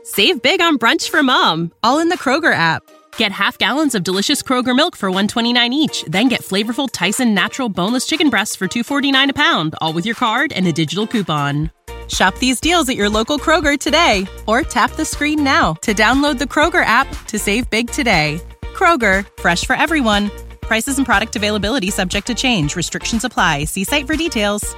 Save big on brunch for mom, all in the Kroger app. Get half gallons of delicious Kroger milk for $1.29 each. Then get flavorful Tyson natural boneless chicken breasts for $2.49 a pound, all with your card and a digital coupon. Shop these deals at your local Kroger today, or tap the screen now to download the Kroger app to save big today. Kroger, fresh for everyone. Prices and product availability subject to change. Restrictions apply. See site for details.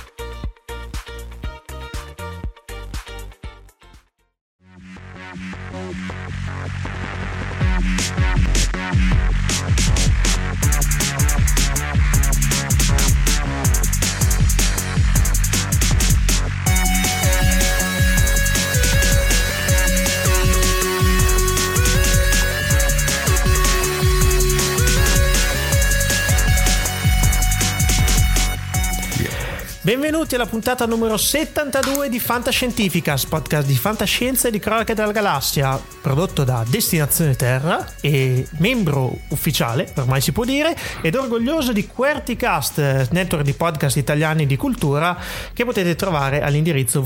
Benvenuti alla puntata numero 72 di Fantascientificast, podcast di fantascienza e di cronache della galassia, prodotto da Destinazione Terra e membro ufficiale, ormai si può dire, ed orgoglioso di QWERTYcast, network di podcast italiani di cultura che potete trovare all'indirizzo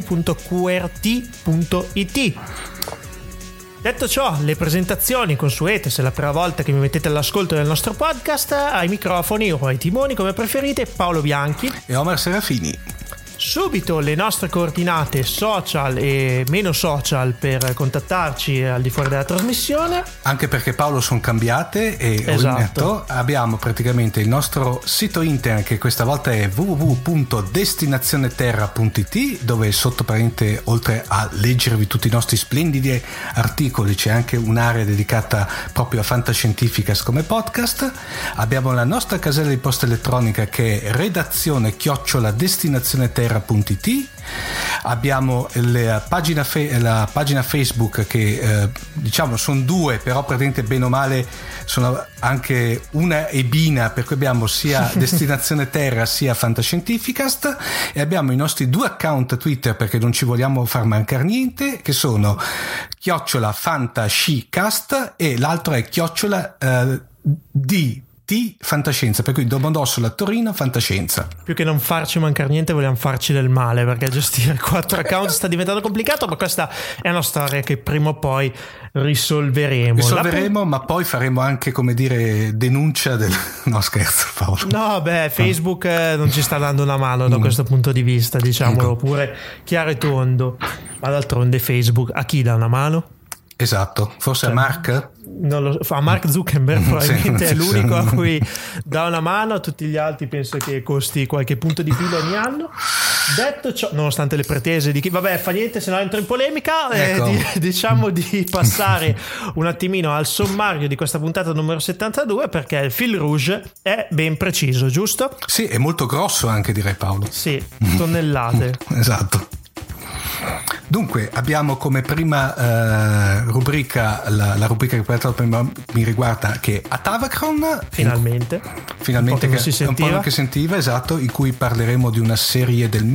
www.qrt.it. Detto ciò, le presentazioni consuete, se è la prima volta che mi mettete all'ascolto del nostro podcast, ai microfoni o ai timoni come preferite, Paolo Bianchi e Omar Serafini. Subito le nostre coordinate social e meno social per contattarci al di fuori della trasmissione. Anche perché Paolo sono cambiate e esatto. Abbiamo praticamente il nostro sito internet che questa volta è www.destinazioneterra.it, dove sotto parente, oltre a leggervi tutti i nostri splendidi articoli, c'è anche un'area dedicata proprio a Fantascientificast come podcast. Abbiamo la nostra casella di posta elettronica che è redazione@destinazioneterra.it. Abbiamo la pagina Facebook che diciamo sono due, però praticamente bene o male sono anche una e bina, per cui abbiamo sia Destinazione Terra sia Fantascientificast, e abbiamo i nostri due account Twitter perché non ci vogliamo far mancare niente, che sono @fantascicast e l'altro è @DT Fantascienza, per cui Domodossola Torino Fantascienza. Più che non farci mancare niente vogliamo farci del male, perché gestire 4 account sta diventando complicato, ma questa è una storia che prima o poi risolveremo. Ma poi faremo anche, come dire, denuncia del... No, scherzo, Paolo. No, Facebook non ci sta dando una mano da questo punto di vista, diciamolo, ecco. Pure chiaro e tondo. Ma d'altronde Facebook a chi dà una mano? Esatto, forse a Mark? Non lo so, a Mark Zuckerberg probabilmente è l'unico a cui dà una mano, a tutti gli altri penso che costi qualche punto di PIL ogni anno. Detto ciò, nonostante le pretese di chi, vabbè, fa niente, se no entro in polemica, ecco. Diciamo di passare un attimino al sommario di questa puntata numero 72, perché il fil rouge è ben preciso, giusto? Sì, è molto grosso anche, direi, Paolo. Sì, tonnellate. Esatto. Dunque abbiamo come prima rubrica la rubrica che prima mi riguarda, che è Atavachron, finalmente un po' che sentiva, esatto, in cui parleremo di una serie del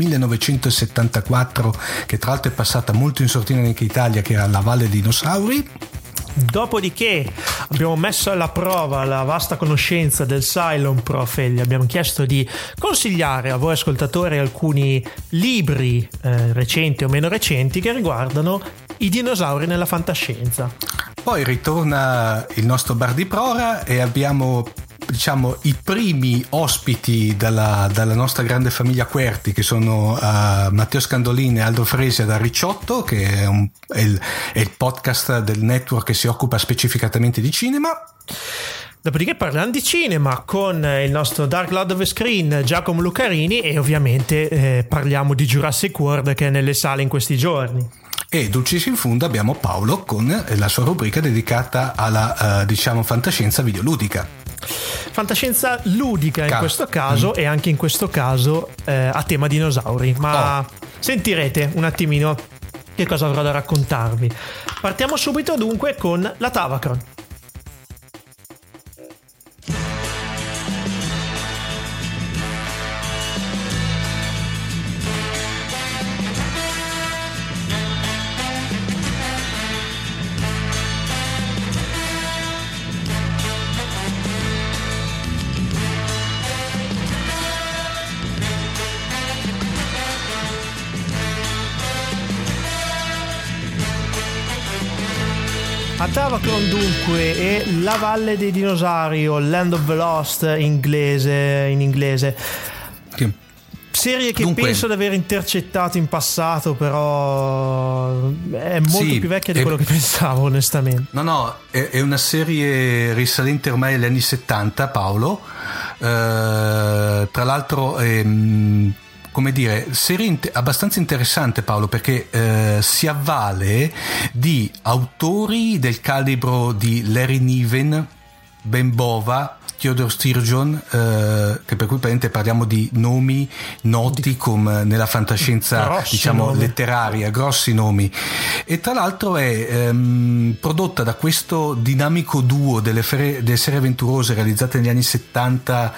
1974 che tra l'altro è passata molto in sordina anche in Italia, che era La Valle dei Dinosauri. Dopodiché abbiamo messo alla prova la vasta conoscenza del Cylon Prof e gli abbiamo chiesto di consigliare a voi ascoltatori alcuni libri recenti o meno recenti che riguardano i dinosauri nella fantascienza. Poi ritorna il nostro bar di prora e abbiamo, diciamo, i primi ospiti dalla nostra grande famiglia QWERTY, che sono Matteo Scandolini e Aldo Fresia da Ricciotto, che è il podcast del network che si occupa specificatamente di cinema. Dopodiché parliamo di cinema con il nostro Dark Lord of the Screen Giacomo Lucarini e ovviamente parliamo di Jurassic World, che è nelle sale in questi giorni. E dulcis in fondo abbiamo Paolo con la sua rubrica dedicata alla diciamo fantascienza videoludica. Fantascienza ludica in questo caso e anche in questo caso a tema dinosauri, ma sentirete un attimino che cosa avrò da raccontarvi. Partiamo subito dunque con la Tavachron. Atavacron dunque è La Valle dei Dinosauri o Land of the Lost in inglese. Serie che penso di aver intercettato in passato, però è molto più vecchia di quello che pensavo, onestamente. No, è una serie risalente ormai agli anni 70, Paolo. Tra l'altro come dire, serie abbastanza interessante, Paolo, perché si avvale di autori del calibro di Larry Niven, Ben Bova, Theodore Sturgeon, che per cui parliamo di nomi noti come nella fantascienza, grossi, diciamo, nomi letteraria, grossi nomi. E tra l'altro è prodotta da questo dinamico duo delle serie avventurose realizzate negli anni 70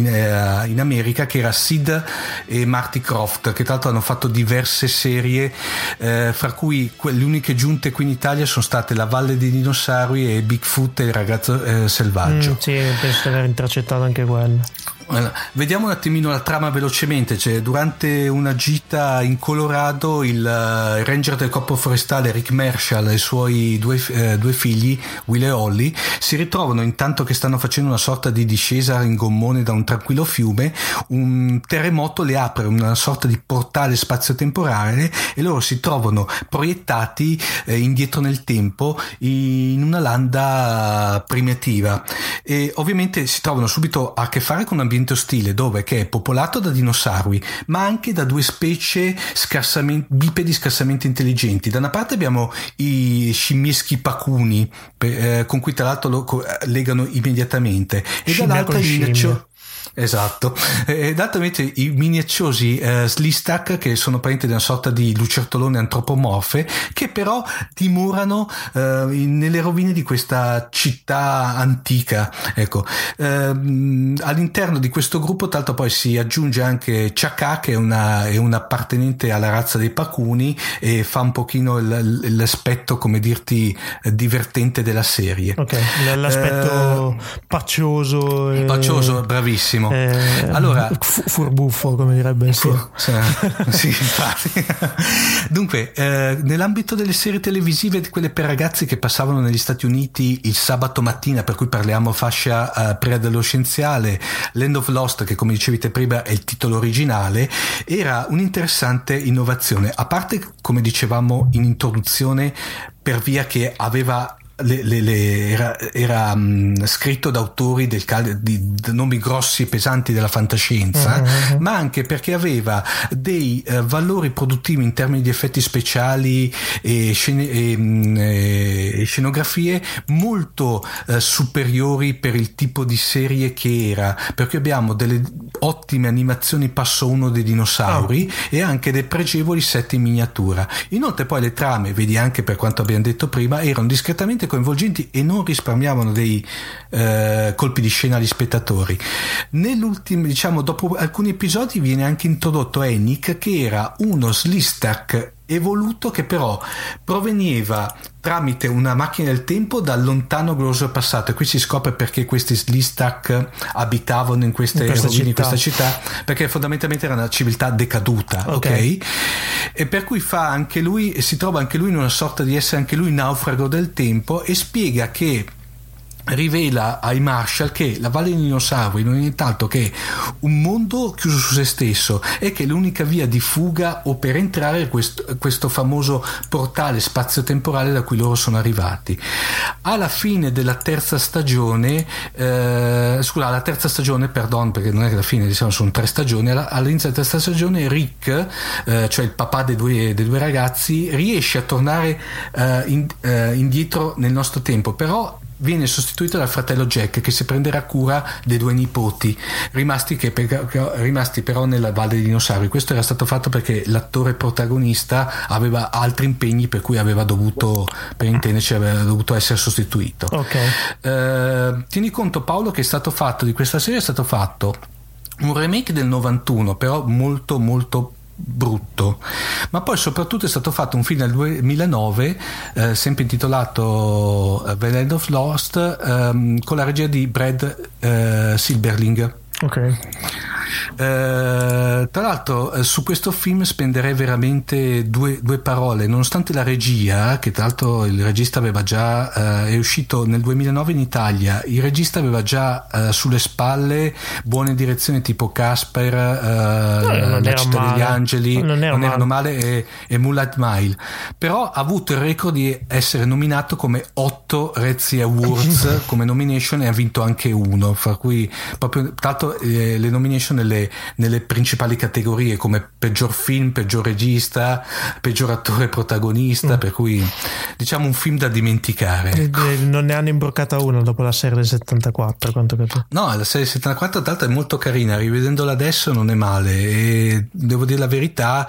in America, che era Sid e Marty Krofft, che tra l'altro hanno fatto diverse serie, fra cui le uniche giunte qui in Italia sono state La Valle dei Dinosauri e Bigfoot e il ragazzo selvaggio. Sì, penso di aver intercettato anche quello. Vediamo un attimino la trama velocemente. Cioè, durante una gita in Colorado il ranger del corpo forestale Rick Marshall e i suoi due figli Will e Holly si ritrovano, intanto che stanno facendo una sorta di discesa in gommone da un tranquillo fiume, un terremoto le apre una sorta di portale spazio-temporale e loro si trovano proiettati indietro nel tempo in una landa primitiva, e ovviamente si trovano subito a che fare con un ambiente ostile che è popolato da dinosauri, ma anche da due specie bipedi scarsamente intelligenti. Da una parte abbiamo i scimmieschi pacuni, con cui tra l'altro lo legano immediatamente, e dall'altra esatto, e d'altro invece i minacciosi Slistak, che sono parenti di una sorta di lucertolone antropomorfe, che però dimorano nelle rovine di questa città antica. Ecco, all'interno di questo gruppo tra l'altro poi si aggiunge anche Chaka, che è un appartenente alla razza dei Pacuni, e fa un pochino l'aspetto, come dirti, divertente della serie. Ok, l'aspetto paccioso, bravissimo. Allora, furbuffo, come direbbe sì, infatti. Dunque, nell'ambito delle serie televisive, di quelle per ragazzi che passavano negli Stati Uniti il sabato mattina, per cui parliamo fascia preadolescenziale, Land of Lost, che come dicevate prima è il titolo originale, era un'interessante innovazione, a parte, come dicevamo in introduzione, per via che aveva era scritto da autori di nomi grossi e pesanti della fantascienza, ma anche perché aveva dei valori produttivi in termini di effetti speciali e scenografie molto superiori per il tipo di serie che era, perché abbiamo delle ottime animazioni passo uno dei dinosauri e anche dei pregevoli set in miniatura. Inoltre poi le trame, vedi anche per quanto abbiamo detto prima, erano discretamente coinvolgenti e non risparmiavano dei colpi di scena agli spettatori. Nell'ultimo, diciamo, dopo alcuni episodi viene anche introdotto Hennig, che era uno Slistak evoluto, che però proveniva tramite una macchina del tempo dal lontano glorioso passato, e qui si scopre perché questi Slistak abitavano in questa città, perché fondamentalmente era una civiltà decaduta, ok? E per cui si trova anche lui in una sorta di essere anche lui naufrago del tempo, e spiega che rivela ai Marshall che la Valle dei Dinosauri non è nient'altro che un mondo chiuso su se stesso, e che l'unica via di fuga o per entrare è questo famoso portale spazio-temporale da cui loro sono arrivati. Alla fine della terza stagione, perdon, perché non è che alla fine, diciamo, sono 3 stagioni, all'inizio della terza stagione Rick, cioè il papà dei due ragazzi, riesce a tornare indietro nel nostro tempo, però viene sostituito dal fratello Jack, che si prenderà cura dei 2 nipoti rimasti però nella Valle dei Dinosauri. Questo era stato fatto perché l'attore protagonista aveva altri impegni, per cui aveva dovuto essere sostituito. Tieni conto, Paolo, che di questa serie è stato fatto un remake del 91, però molto molto brutto, ma poi soprattutto è stato fatto un film nel 2009 sempre intitolato The Land of Lost, con la regia di Brad Silberling. Tra l'altro su questo film spenderei veramente due parole, nonostante la regia, che tra l'altro il regista aveva già è uscito nel 2009 in Italia, il regista aveva già sulle spalle buone direzioni tipo Casper, La città degli angeli, non erano male, e Moonlight Mile, però ha avuto il record di essere nominato come 8 Razzie Awards come nomination e ha vinto anche uno, fra cui proprio tanto le nomination nelle principali categorie come peggior film, peggior regista, peggior attore protagonista, per cui diciamo un film da dimenticare. Non ne hanno imbroccata una dopo la serie del 74, quanto capito. No, la serie del 74 tra l'altro è molto carina, rivedendola adesso non è male, e devo dire la verità,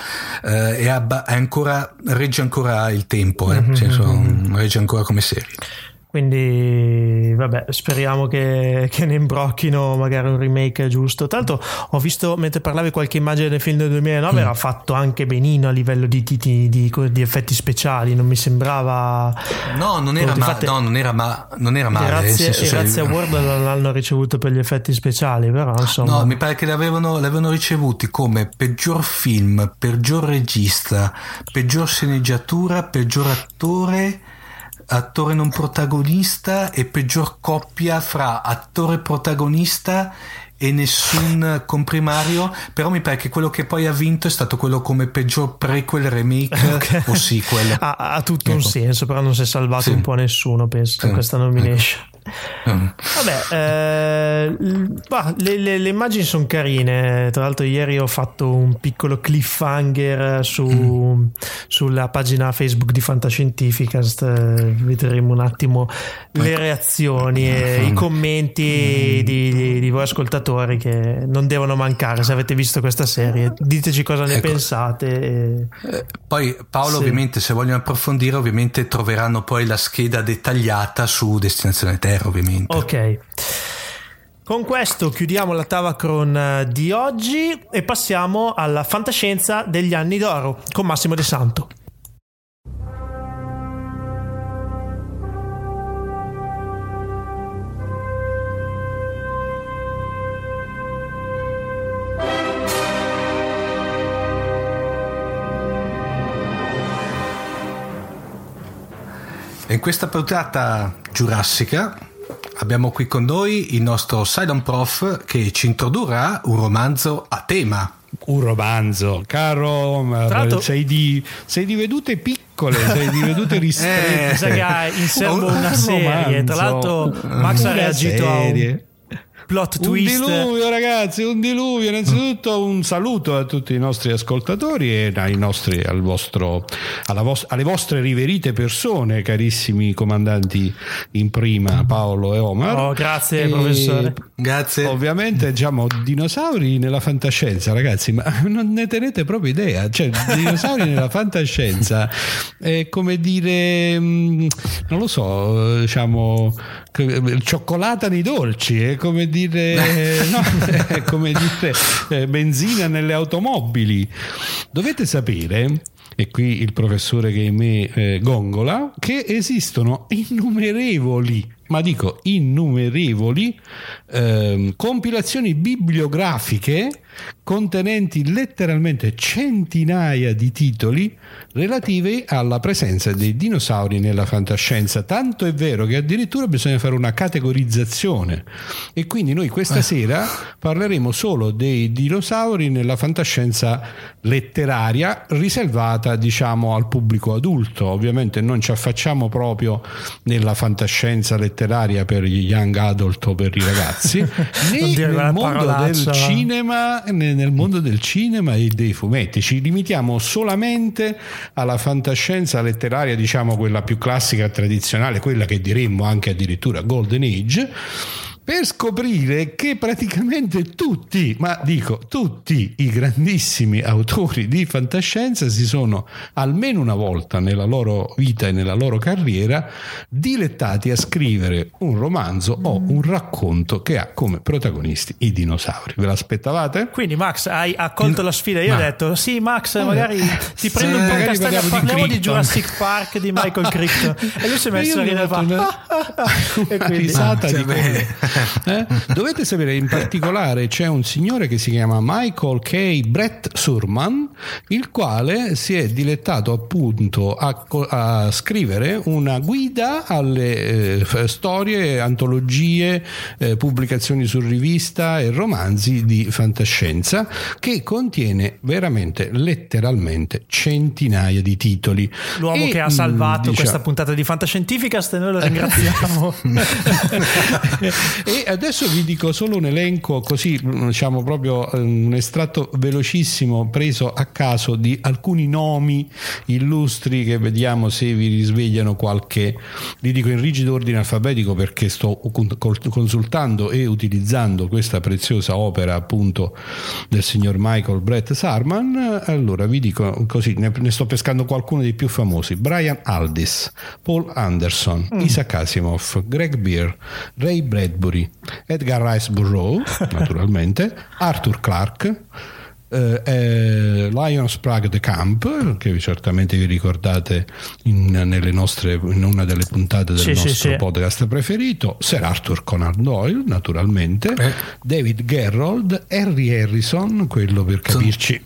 regge ancora il tempo, regge ancora come serie. Quindi vabbè, speriamo che ne imbrocchino magari un remake giusto. Tra l'altro ho visto, mentre parlavi, qualche immagine del film del 2009, era fatto anche benino a livello di effetti speciali, non mi sembrava. No, non era male. Grazie a Word non l'hanno ricevuto per gli effetti speciali, però insomma. No, mi pare che l'avevano ricevuti come peggior film, peggior regista, peggior sceneggiatura, peggior attore non protagonista e peggior coppia fra attore protagonista e nessun comprimario, però mi pare che quello che poi ha vinto è stato quello come peggior prequel, remake o sequel. Ha tutto un senso, però non si è salvato un po' nessuno, penso, in questa nomination. Vabbè, le immagini sono carine. Tra l'altro ieri ho fatto un piccolo cliffhanger sulla pagina Facebook di Fantascientificast, vedremo un attimo le reazioni e i commenti di voi ascoltatori, che non devono mancare. Se avete visto questa serie, diteci cosa ne pensate. Poi Paolo, ovviamente, se vogliono approfondire, ovviamente troveranno poi la scheda dettagliata su Destinazione Terra, ovviamente. Ok, con questo chiudiamo la Tavacron di oggi e passiamo alla fantascienza degli anni d'oro con Massimo De Santo. In questa puntata giurassica abbiamo qui con noi il nostro Cylon Prof, che ci introdurrà un romanzo a tema. Un romanzo, caro Omar, sei di vedute piccole, sei di vedute ristrette. Sa che in serbo una serie, tra l'altro Max ha reagito a un plot twist. Un diluvio, ragazzi, un diluvio. Innanzitutto un saluto a tutti i nostri ascoltatori e alle vostre riverite persone, carissimi comandanti in prima, Paolo e Omar. Grazie professore. Grazie. Ovviamente diciamo dinosauri nella fantascienza, ragazzi, ma non ne tenete proprio idea. Cioè, dinosauri nella fantascienza è come dire, non lo so, diciamo cioccolata nei dolci, è come dire, no, è come dire benzina nelle automobili. Dovete sapere, e qui il professore che in me gongola, che esistono innumerevoli compilazioni bibliografiche contenenti letteralmente centinaia di titoli relativi alla presenza dei dinosauri nella fantascienza, tanto è vero che addirittura bisogna fare una categorizzazione, e quindi noi questa sera parleremo solo dei dinosauri nella fantascienza letteraria, riservata diciamo al pubblico adulto. Ovviamente non ci affacciamo proprio nella fantascienza letteraria per gli young adult o per i ragazzi, né nel mondo del cinema e dei fumetti. Ci limitiamo solamente alla fantascienza letteraria, diciamo quella più classica e tradizionale, quella che diremmo anche addirittura Golden Age, per scoprire che praticamente tutti i grandissimi autori di fantascienza si sono almeno una volta nella loro vita e nella loro carriera dilettati a scrivere un romanzo o un racconto che ha come protagonisti i dinosauri. Ve l'aspettavate? Quindi Max, hai accolto la sfida. Io ho detto sì Max, magari ti prendo un po' in castagna, parliamo di Jurassic Park di Michael Crichton, e lui si è messo a ridere, una risata di Dovete sapere, in particolare c'è un signore che si chiama Michael K. Brett Surman, il quale si è dilettato appunto a scrivere una guida alle storie, antologie, pubblicazioni su rivista e romanzi di fantascienza, che contiene veramente letteralmente centinaia di titoli. L'uomo che ha salvato questa puntata di Fantascientificast, e noi lo ringraziamo. E adesso vi dico solo un elenco, così diciamo proprio un estratto velocissimo preso a caso di alcuni nomi illustri, che vediamo se vi risvegliano qualche, li dico in rigido ordine alfabetico perché sto consultando e utilizzando questa preziosa opera appunto del signor Michael Brett Surman. Allora vi dico così, ne sto pescando qualcuno dei più famosi: Brian Aldiss, Paul Anderson, Isaac Asimov, Greg Bear, Ray Bradbury, Edgar Rice Burroughs naturalmente, Arthur Clarke, Lion Sprague de Camp, che certamente vi ricordate in una delle puntate del nostro podcast preferito, Sir Arthur Conan Doyle naturalmente, David Gerrold, Harry Harrison, quello per capirci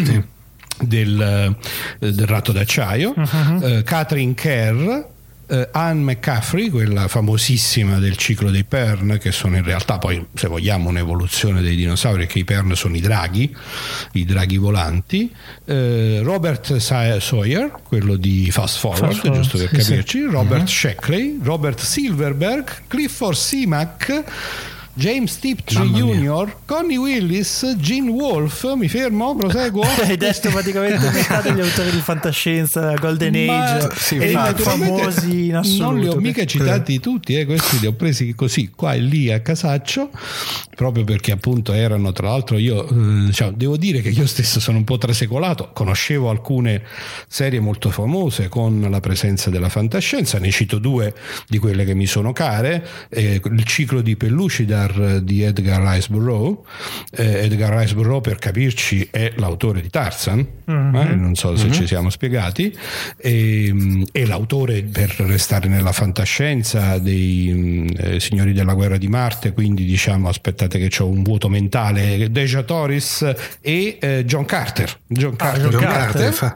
del ratto d'acciaio, Catherine Kerr, Anne McCaffrey, quella famosissima del ciclo dei Pern, che sono in realtà poi, se vogliamo, un'evoluzione dei dinosauri, che i Pern sono i draghi volanti, Robert Sawyer, quello di Fast Forward, giusto per capirci, Robert Sheckley, Robert Silverberg, Clifford Simak, James Tiptree Jr., Connie Willis, Gene Wolfe. Mi fermo? Proseguo? Hai detto praticamente metà degli autori di fantascienza, Golden Age, e i famosi in assoluto. Non li ho mica citati tutti, questi li ho presi così qua e lì a casaccio, proprio perché appunto erano, tra l'altro io devo dire che io stesso sono un po' trasecolato, conoscevo alcune serie molto famose con la presenza della fantascienza, ne cito due di quelle che mi sono care, il ciclo di Pellucidar di Edgar Rice Burroughs. Edgar Rice Burroughs, per capirci, è l'autore di Tarzan, non so se ci siamo spiegati, è l'autore, per restare nella fantascienza, dei Signori della Guerra di Marte, quindi diciamo, aspettate che c'ho un vuoto mentale, Deja Torres e John Carter. John Carter.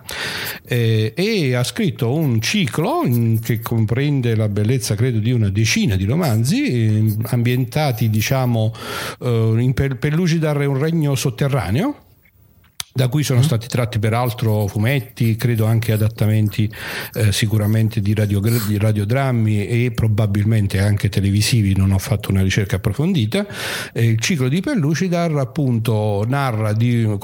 E ha scritto un ciclo che comprende la bellezza, credo, di una decina di romanzi ambientati, diciamo, in Pellucidar è un regno sotterraneo, da cui sono stati tratti peraltro fumetti, credo anche adattamenti sicuramente di radiodrammi e probabilmente anche televisivi, non ho fatto una ricerca approfondita. Il ciclo di Pellucidar appunto narra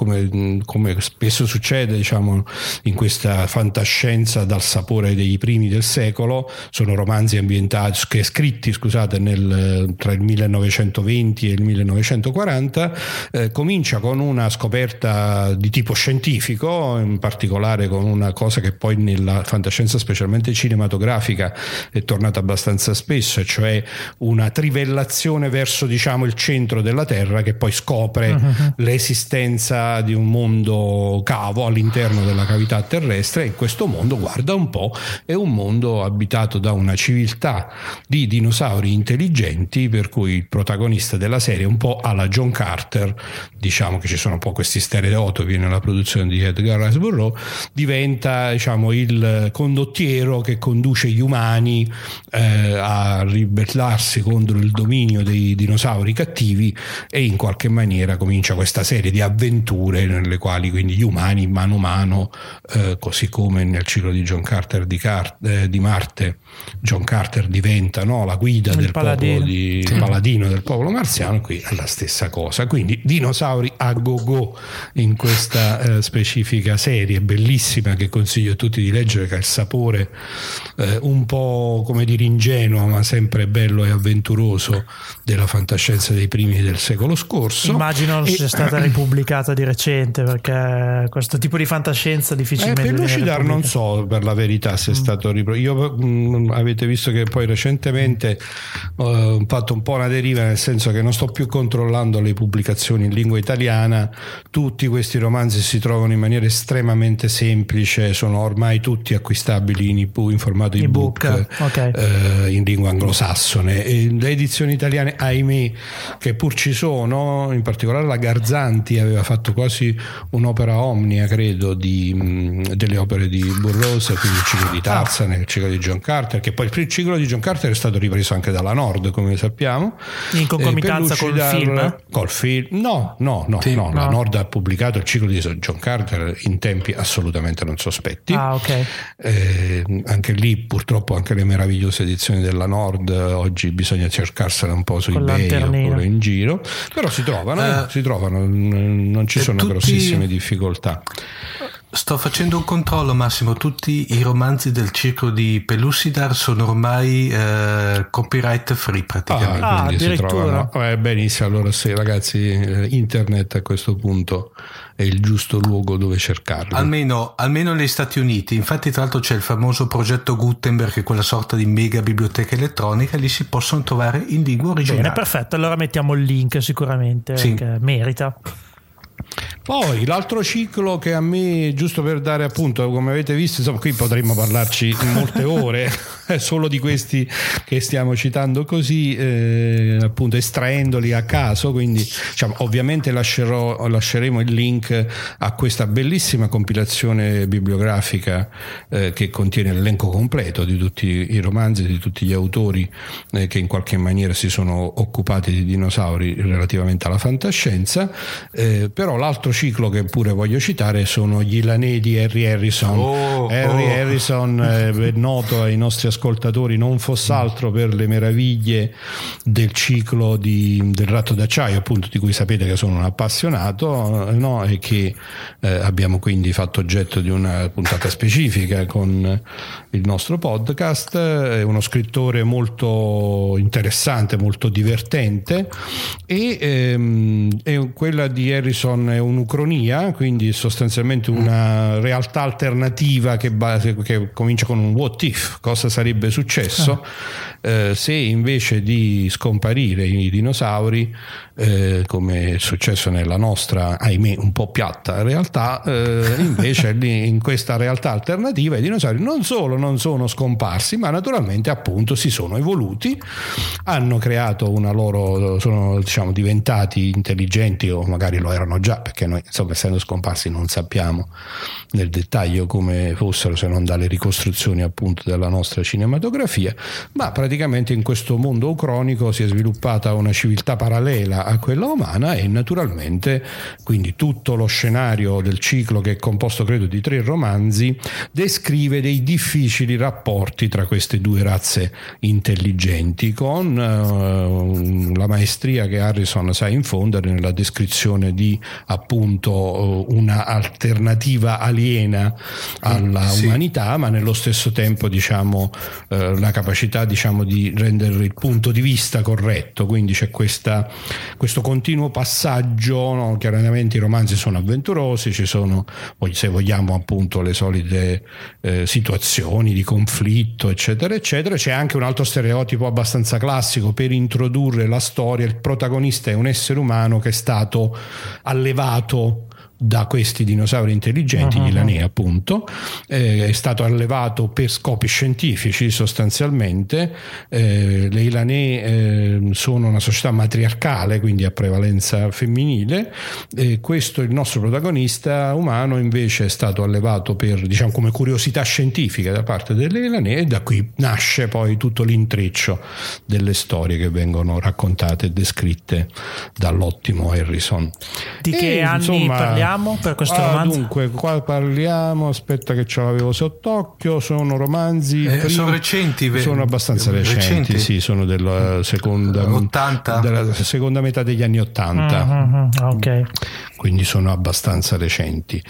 come spesso succede, diciamo, in questa fantascienza dal sapore dei primi del secolo, sono romanzi ambientati, scritti tra il 1920 e il 1940, comincia con una scoperta di tipo scientifico, in particolare con una cosa che poi nella fantascienza specialmente cinematografica è tornata abbastanza spesso, cioè una trivellazione verso, diciamo, il centro della Terra, che poi scopre l'esistenza di un mondo cavo all'interno della cavità terrestre, e in questo mondo, guarda un po', è un mondo abitato da una civiltà di dinosauri intelligenti, per cui il protagonista della serie, un po' alla John Carter, diciamo che ci sono un po' questi stereotipi nella produzione di Edgar Rice Burroughs, diventa, diciamo, il condottiero che conduce gli umani a ribellarsi contro il dominio dei dinosauri cattivi, e in qualche maniera comincia questa serie di avventure nelle quali quindi gli umani mano a mano, così come nel ciclo di John Carter di Marte, John Carter diventa, no, la guida del popolo, il paladino del popolo marziano. Qui è la stessa cosa, quindi dinosauri a go in questa specifica serie bellissima, che consiglio a tutti di leggere, che ha il sapore un po', come dire, ingenuo ma sempre bello e avventuroso della fantascienza dei primi del secolo scorso. Immagino sia stata ripubblicata di recente, perché questo tipo di fantascienza difficilmente Pellucidar non so per la verità se è stato io avete visto che poi recentemente ho fatto un po' una deriva, nel senso che non sto più controllando le pubblicazioni in lingua italiana, tutti questi romanzi si trovano in maniera estremamente semplice, sono ormai tutti acquistabili in formato ebook, in lingua anglosassone, e le edizioni italiane, ahimè, che pur ci sono, in particolare la Garzanti aveva fatto quasi un'opera omnia, credo, delle opere di Burroughs, quindi il ciclo di Tarzan, il ciclo di John Carter, che poi il ciclo di John Carter è stato ripreso anche dalla Nord, come sappiamo, in concomitanza col film? Col film? No, la Nord ha pubblicato il ciclo di John Carter in tempi assolutamente non sospetti. Anche lì purtroppo anche le meravigliose edizioni della Nord oggi bisogna cercarsene un po' su eBay oppure in giro, però si trovano, non ci sono grossissime difficoltà. Sto facendo un controllo, Massimo, tutti i romanzi del Circolo di Pellucidar sono ormai copyright free praticamente. Quindi si trovano. Benissimo, allora sì, ragazzi, internet a questo punto è il giusto luogo dove cercarli. Almeno negli Stati Uniti. Infatti, tra l'altro, c'è il famoso progetto Gutenberg, che è quella sorta di mega biblioteca elettronica, lì si possono trovare in lingua originale. Bene, perfetto, allora mettiamo il link sicuramente, perché merita. Poi l'altro ciclo che a me, giusto per dare appunto, come avete visto, insomma, qui potremmo parlarci molte ore solo di questi che stiamo citando così, appunto estraendoli a caso, quindi diciamo, ovviamente lasceremo il link a questa bellissima compilazione bibliografica che contiene l'elenco completo di tutti i romanzi, di tutti gli autori che in qualche maniera si sono occupati di dinosauri relativamente alla fantascienza, però l'altro ciclo che pure voglio citare sono gli Ilanei di Harry Harrison. Harrison è noto ai nostri ascoltatori non fosse altro per le meraviglie del ciclo del Ratto d'acciaio, appunto, di cui sapete che sono un appassionato, no? E che abbiamo quindi fatto oggetto di una puntata specifica con il nostro podcast. È uno scrittore molto interessante, molto divertente, e quella di Harrison è un'ucronia, quindi sostanzialmente una realtà alternativa che comincia con un what if, cosa sarebbe successo se invece di scomparire i dinosauri, come è successo nella nostra, ahimè, un po' piatta realtà, invece in questa realtà alternativa i dinosauri non solo non sono scomparsi, ma naturalmente appunto si sono evoluti, hanno creato una loro, sono diciamo diventati intelligenti, o magari lo erano già, perché noi insomma essendo scomparsi non sappiamo nel dettaglio come fossero, se non dalle ricostruzioni appunto della nostra cinematografia, ma praticamente in questo mondo ucronico si è sviluppata una civiltà parallela a quella umana, e naturalmente quindi tutto lo scenario del ciclo, che è composto credo di 3 romanzi, descrive dei difficili rapporti tra queste due razze intelligenti, con la maestria che Harrison sa infondere nella descrizione di appunto una alternativa aliena alla umanità, ma nello stesso tempo diciamo la capacità diciamo di rendere il punto di vista corretto, quindi c'è questo continuo passaggio, no? Chiaramente i romanzi sono avventurosi, ci sono, se vogliamo appunto, le solite situazioni di conflitto eccetera eccetera. C'è anche un altro stereotipo abbastanza classico per introdurre la storia: il protagonista è un essere umano che è stato allevato da questi dinosauri intelligenti, gli Ilanei appunto, è stato allevato per scopi scientifici sostanzialmente. Le Ilanei sono una società matriarcale, quindi a prevalenza femminile, questo il nostro protagonista umano invece è stato allevato per, diciamo, come curiosità scientifica da parte delle Ilanei, e da qui nasce poi tutto l'intreccio delle storie che vengono raccontate e descritte dall'ottimo Harrison. Di che anni parliamo per questo romanzo? Dunque, qua parliamo, aspetta che ce l'avevo sott'occhio, sono romanzi sono recenti, sono abbastanza recenti, sì, sono della seconda 80, della seconda metà degli anni 80. Ok, quindi sono abbastanza recenti.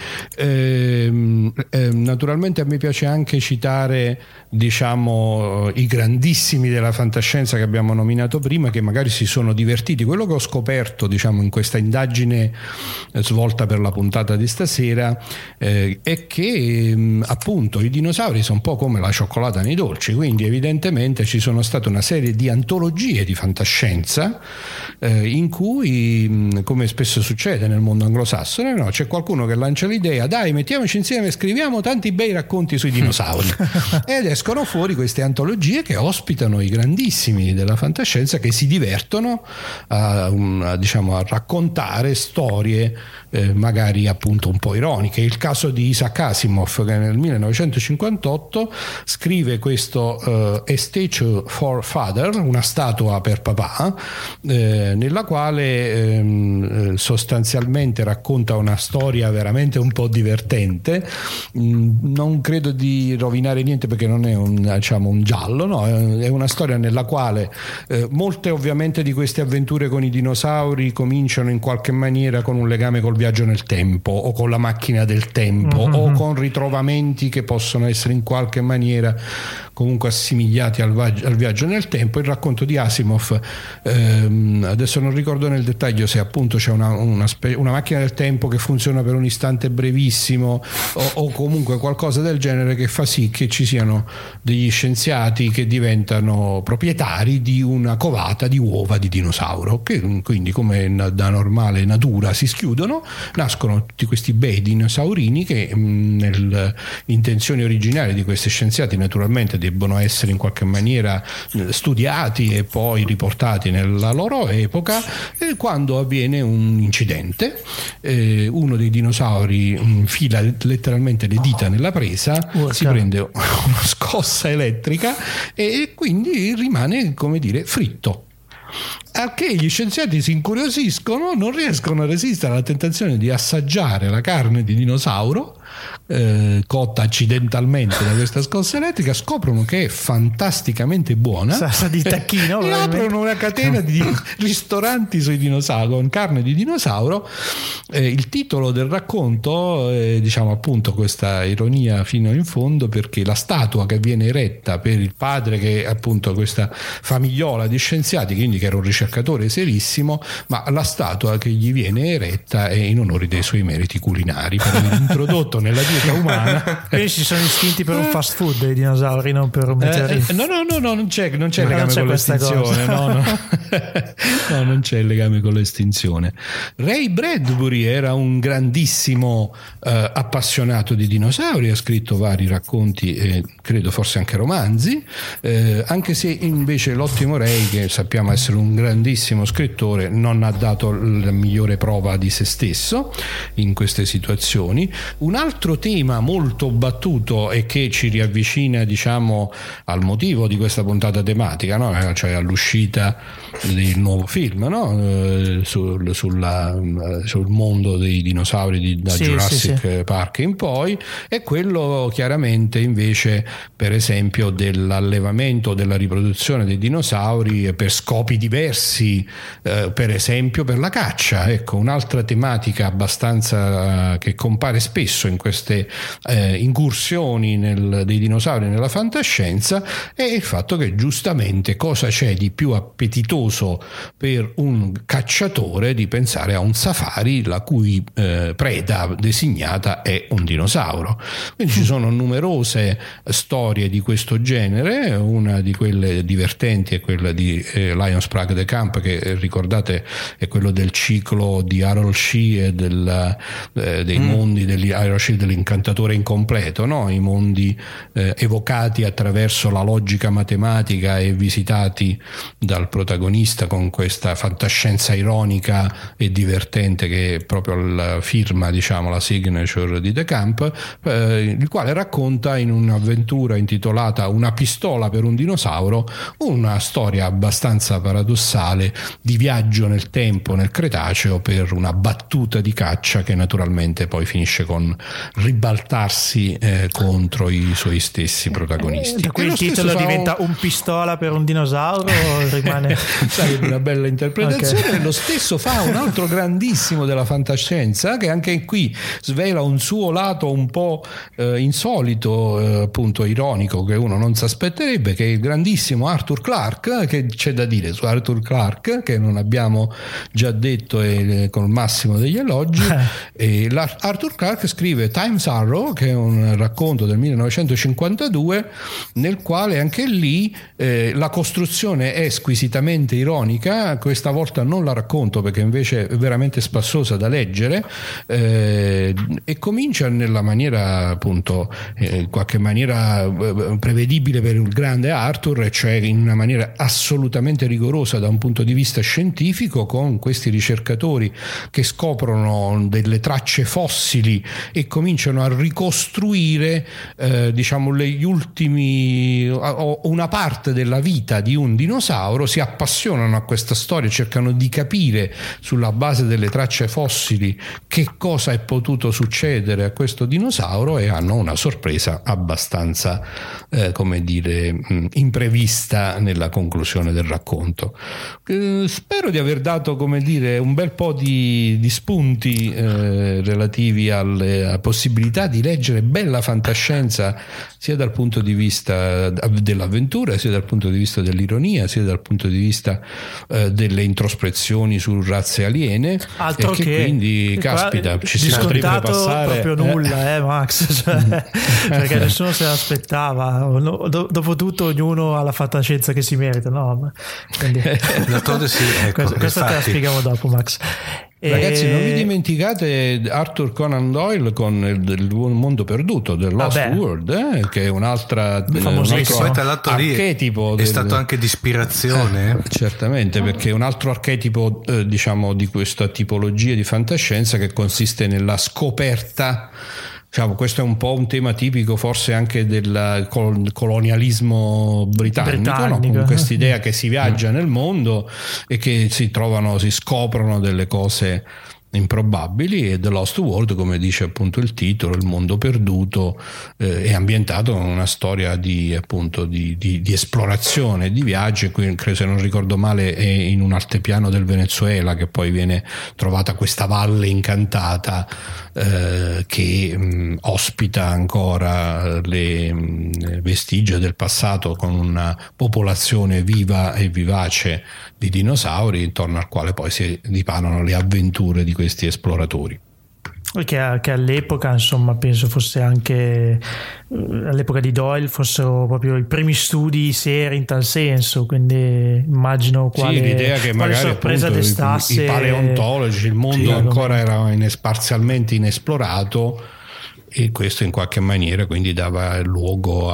Naturalmente a me piace anche citare, diciamo, i grandissimi della fantascienza che abbiamo nominato prima, che magari si sono divertiti. Quello che ho scoperto, diciamo, in questa indagine svolta per la puntata di stasera è che appunto i dinosauri sono un po' come la cioccolata nei dolci, quindi evidentemente ci sono state una serie di antologie di fantascienza in cui, come spesso succede nel mondo anglosassone, no, c'è qualcuno che lancia l'idea: dai, mettiamoci insieme e scriviamo tanti bei racconti sui dinosauri. Ed escono fuori queste antologie che ospitano i grandissimi della fantascienza, che si divertono a raccontare storie magari appunto un po' ironiche. Il caso di Isaac Asimov, che nel 1958 scrive questo A Statue for Father, una statua per papà, nella quale sostanzialmente racconta una storia veramente un po' divertente. Non credo di rovinare niente perché non è un giallo, no? È una storia nella quale molte ovviamente di queste avventure con i dinosauri cominciano in qualche maniera con un legame col viaggio nel tempo o con la macchina del tempo, o con ritrovamenti che possono essere in qualche maniera comunque assimiliati al viaggio nel tempo. Il racconto di Asimov, adesso non ricordo nel dettaglio se appunto c'è una macchina del tempo che funziona per un istante brevissimo o comunque qualcosa del genere, che fa sì che ci siano degli scienziati che diventano proprietari di una covata di uova di dinosauro, che quindi, come da normale natura si schiudono, nascono tutti questi bei dinosaurini che nelle intenzioni originali di questi scienziati naturalmente debbono essere in qualche maniera studiati e poi riportati nella loro epoca. E quando avviene un incidente, uno dei dinosauri infila letteralmente le dita nella presa, si prende una scossa elettrica e quindi rimane, come dire, fritto. A che gli scienziati si incuriosiscono, non riescono a resistere alla tentazione di assaggiare la carne di dinosauro cotta accidentalmente da questa scossa elettrica, scoprono che è fantasticamente buona, sa di tacchino, e aprono una catena di ristoranti sui dinosauri con carne di dinosauro. Il titolo del racconto è, appunto, questa ironia fino in fondo, perché la statua che viene eretta per il padre, che è appunto questa famigliola di scienziati, quindi che era un ricercatore serissimo, ma la statua che gli viene eretta è in onore dei suoi meriti culinari, per aver introdotto nella dieta umana. Quindi si sono istinti per un fast food dei dinosauri, non per un meteorite. No, non c'è legame con l'estinzione. No, non c'è il legame con l'estinzione. Ray Bradbury era un grandissimo appassionato di dinosauri, ha scritto vari racconti e credo forse anche romanzi, anche se invece l'ottimo Ray, che sappiamo essere un grandissimo scrittore, non ha dato la migliore prova di se stesso in queste situazioni. Un altro tema molto battuto e che ci riavvicina al motivo di questa puntata tematica, no? Cioè all'uscita del nuovo film, no? sul mondo dei dinosauri da Jurassic Park in poi, è quello chiaramente invece, per esempio, dell'allevamento, della riproduzione dei dinosauri per scopi diversi, per esempio per la caccia. Ecco, un'altra tematica abbastanza che compare spesso in queste incursioni dei dinosauri nella fantascienza è il fatto che, giustamente, cosa c'è di più appetitoso per un cacciatore di pensare a un safari la cui preda designata è un dinosauro. Quindi ci sono numerose storie di questo genere. Una di quelle divertenti è quella di Lion Sprague de Camp, che ricordate è quello del ciclo di Harold Shea e dei mondi degli Harold Shea, dell'incantatore incompleto, no? I mondi evocati attraverso la logica matematica e visitati dal protagonista con questa fantascienza ironica e divertente che è proprio la firma, la signature di De Camp, il quale racconta in un'avventura intitolata Una pistola per un dinosauro una storia abbastanza paradossale di viaggio nel tempo, nel Cretaceo, per una battuta di caccia che naturalmente poi finisce con ribaltarsi contro i suoi stessi protagonisti. Da cui il titolo diventa Un pistola per un dinosauro, rimane sarebbe una bella interpretazione. Okay. Lo stesso fa un altro grandissimo della fantascienza, che anche qui svela un suo lato un po' insolito, appunto ironico, che uno non si aspetterebbe, che è il grandissimo Arthur Clarke. Che c'è da dire su Arthur Clarke, che non abbiamo già detto con il massimo degli elogi? Arthur Clarke scrive Time's Arrow, che è un racconto del 1952 nel quale anche lì la costruzione è squisitamente ironica. Questa volta non la racconto perché invece è veramente spassosa da leggere, e comincia nella maniera appunto in qualche maniera prevedibile per il grande Arthur, cioè in una maniera assolutamente rigorosa da un punto di vista scientifico, con questi ricercatori che scoprono delle tracce fossili e cominciano a ricostruire diciamo gli ultimi, una parte della vita di un dinosauro, si appassionano a questa storia, cercano di capire sulla base delle tracce fossili che cosa è potuto succedere a questo dinosauro, e hanno una sorpresa abbastanza come dire imprevista nella conclusione del racconto. Spero di aver dato, come dire, un bel po' di spunti relativi alla possibilità di leggere bella fantascienza, sia dal punto di vista dell'avventura, sia dal punto di vista dell'ironia, sia dal punto di vista delle introspezioni su razze aliene. Altro e che quindi caspita, ci si potrebbe passare proprio nulla, Max, cioè, perché nessuno se l'aspettava. Dopo tutto ognuno ha la fantascienza che si merita, no? Quindi, sì, ecco, questo te la spieghiamo dopo, Max. Ragazzi, non vi dimenticate Arthur Conan Doyle con il mondo perduto, The Lost World, che è un'altra archetipo. È stato anche di ispirazione. Certamente, perché è un altro archetipo diciamo di questa tipologia di fantascienza che consiste nella scoperta. Diciamo, questo è un po' un tema tipico forse anche del colonialismo britannico. No? Con questa idea che si viaggia nel mondo e che si scoprono delle cose improbabili, e The Lost World, come dice appunto il titolo, il mondo perduto, è ambientato in una storia di esplorazione, di viaggio. Qui, se non ricordo male, è in un altopiano del Venezuela che poi viene trovata questa valle incantata che ospita ancora le vestigia del passato, con una popolazione viva e vivace di dinosauri, intorno al quale poi si dipanano le avventure di questi esploratori. Che all'epoca, insomma, penso fosse anche all'epoca di Doyle fossero proprio i primi studi seri in tal senso, quindi immagino l'idea che magari sorpresa appunto destasse i paleontologi, il mondo ancora era parzialmente inesplorato, e questo in qualche maniera quindi dava luogo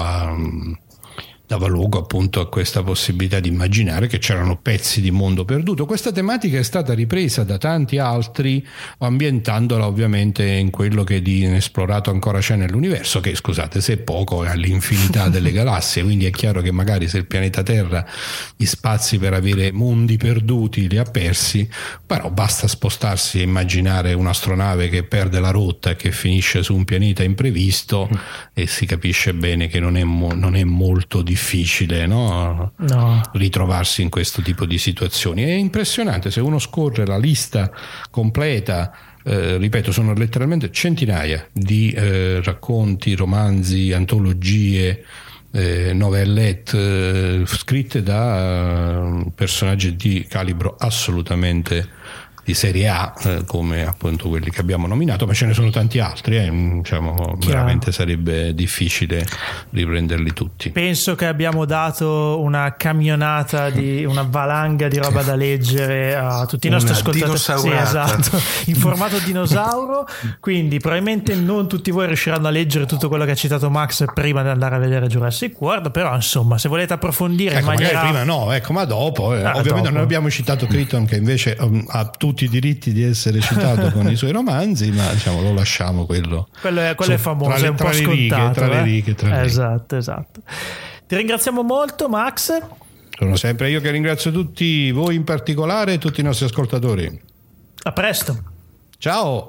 appunto a questa possibilità di immaginare che c'erano pezzi di mondo perduto. Questa tematica è stata ripresa da tanti altri, ambientandola ovviamente in quello che di inesplorato ancora c'è nell'universo, che, scusate, se è poco, è all'infinità delle galassie, quindi è chiaro che magari se il pianeta Terra gli spazi per avere mondi perduti li ha persi, però basta spostarsi e immaginare un'astronave che perde la rotta e che finisce su un pianeta imprevisto, e si capisce bene che non è molto difficile, no? Ritrovarsi in questo tipo di situazioni. È impressionante, se uno scorre la lista completa, ripeto, sono letteralmente centinaia di racconti, romanzi, antologie, novellette scritte da personaggi di calibro assolutamente di serie A, come appunto quelli che abbiamo nominato, ma ce ne sono tanti altri, diciamo, veramente sarebbe difficile riprenderli tutti. Penso che abbiamo dato una camionata una valanga di roba da leggere a tutti i nostri ascoltatori. Sì, esatto, in formato dinosauro, quindi probabilmente non tutti voi riusciranno a leggere tutto quello che ha citato Max prima di andare a vedere Jurassic World, però insomma, se volete approfondire in maniera... prima no, ma dopo ovviamente dopo. Non abbiamo citato Crichton, che invece ha tutti i diritti di essere citato con i suoi romanzi, ma diciamo lo lasciamo, quello è famoso, è un po' scontato, tra le righe. Esatto. Ti ringraziamo molto, Max. Sono sempre io che ringrazio tutti voi in particolare e tutti i nostri ascoltatori. A presto. Ciao.